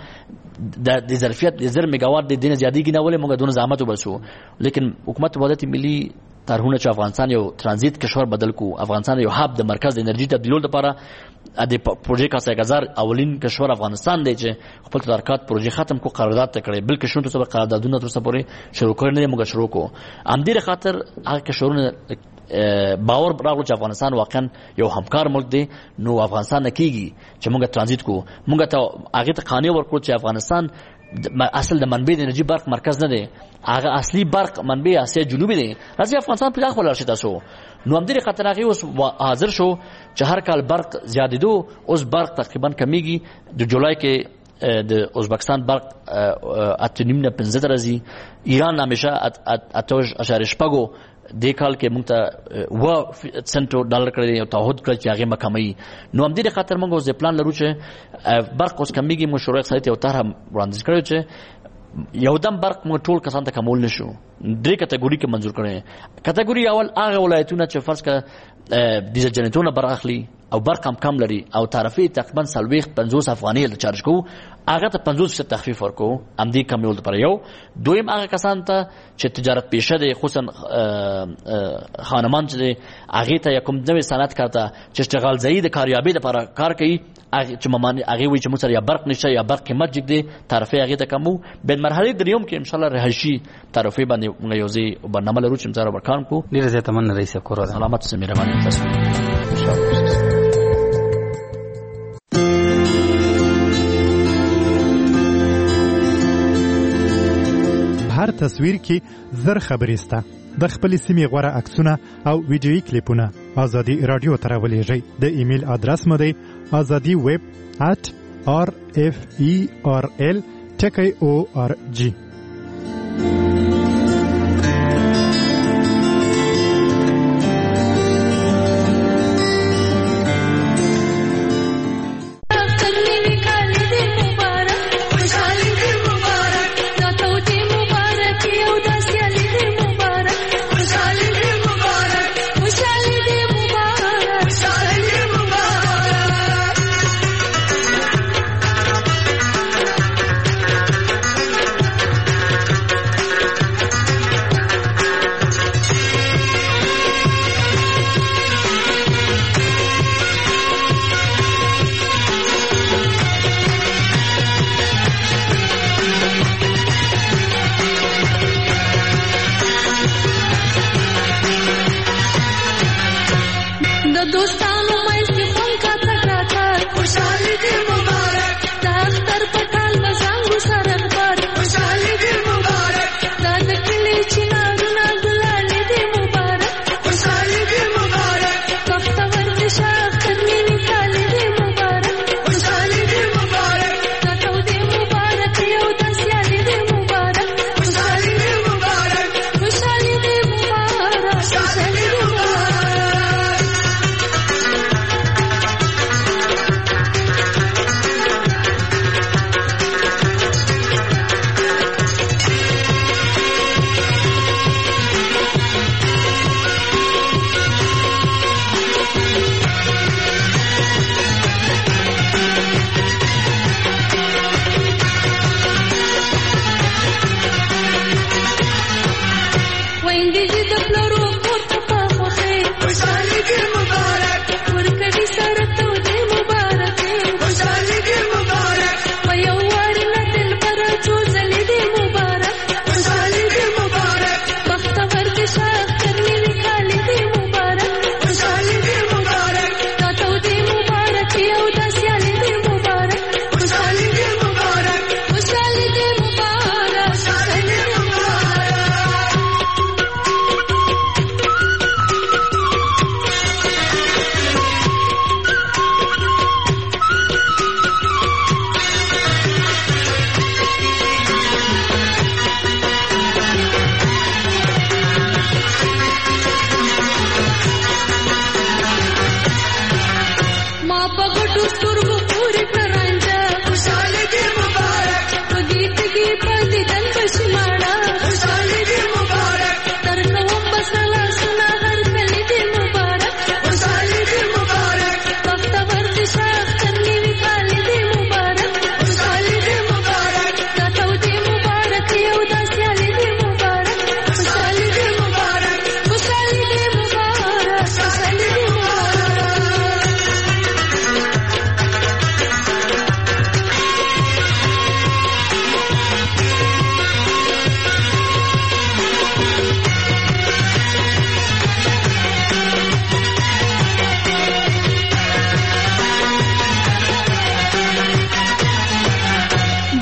د ظرفیت د زر میگاوات د دینه زیادی کې نه ولې موږ دونه زحمت وباسو لیکن حکومت وحدت ملي طرحونه چې افغانستان یو ترانزیت کشور بدل کو، افغانستان یو هاب د مرکز د انرژي تبدیلولو لپاره د پروژې کاسایګزار اولین کشور افغانستان دی چې خپل تدارکات پروژې ختم کو، قرارداد ته کړی، بلکې شون ته قراردادونه تر اوسه پورې شروع کړي نه دي، موږ شروع کو. همدې خاطر هغه کشورونه باور راغلو چې افغانستان واقعا یو همکار ملک دی، نو افغانستان نه کیږي چې موږ ترانزیت کو. موږ ته هغه ته قانون ورکړو چې افغانستان اصل د منبع د انرژي برق مرکز نه دی، هغه اصلي برق منبع اسیا جنوبي دی. راځي افغانستان په داخله ورشي تاسو. نو همدې خاطر هغه اوس حاضر شو چې هر کال برق زیاتېدو، اوس برق تقریبا کمیږي. د جولای کې د ازبکستان برق اته نیم نه پنځه درځي، ایران همیشه اته اشاریه شپږ د کال کې موږ ته و سنټو ډالر کړی او تعهد کړی چې هغه مکمي. نو هم دې خاطر موږ اوس پلان لرو چې برق اوس کمیږي. مشورې اقتصادي او طرح وړاندیز کړو چې یو دم برق موږ ټول کسان ته کمول نشو. درې کټګوري کې منزور کړي. کټګوري اول هغه ولایتونه چې فرض کړه د جنریټورونو برق اخلي او برق هم کم لري او تعرفه تقریبا سلويخ پنځوس افغانۍ له چارج کوو، هغه ته پنځوس فیصد تخفیف ورکو. هم دې کمول لپاره یو دویم هغه کسان ته چې تجارت پیشه دي، خصوصا خانمان چې هغه ته کوم نوې صنعت کارته چې اشتغال ځای د کاریابي لپاره کار کوي، چې ممانه هغه وی چې موږ سره یا برق نشته یا برق قیمت جګ دي، تعرفه هغه ته کمو. به مرحله دریوم کې ان شاء الله رهشي تعرفه باندې موږ یو ځای برنامه لرو چې موږ سره ورکان کو. ډیره زیاته من رئیس کور سلامت سره مهرباني تاسو. هر تصویر کې زر خبرې سته. د خپل سیمې غوړه عکسونه او ویډیویي کلیپونه ازادي رادیو ته راولېږئ. د ایمیل ادرس مو دی ازادي ویب at r f e r l ټکی او ار جی.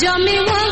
جامې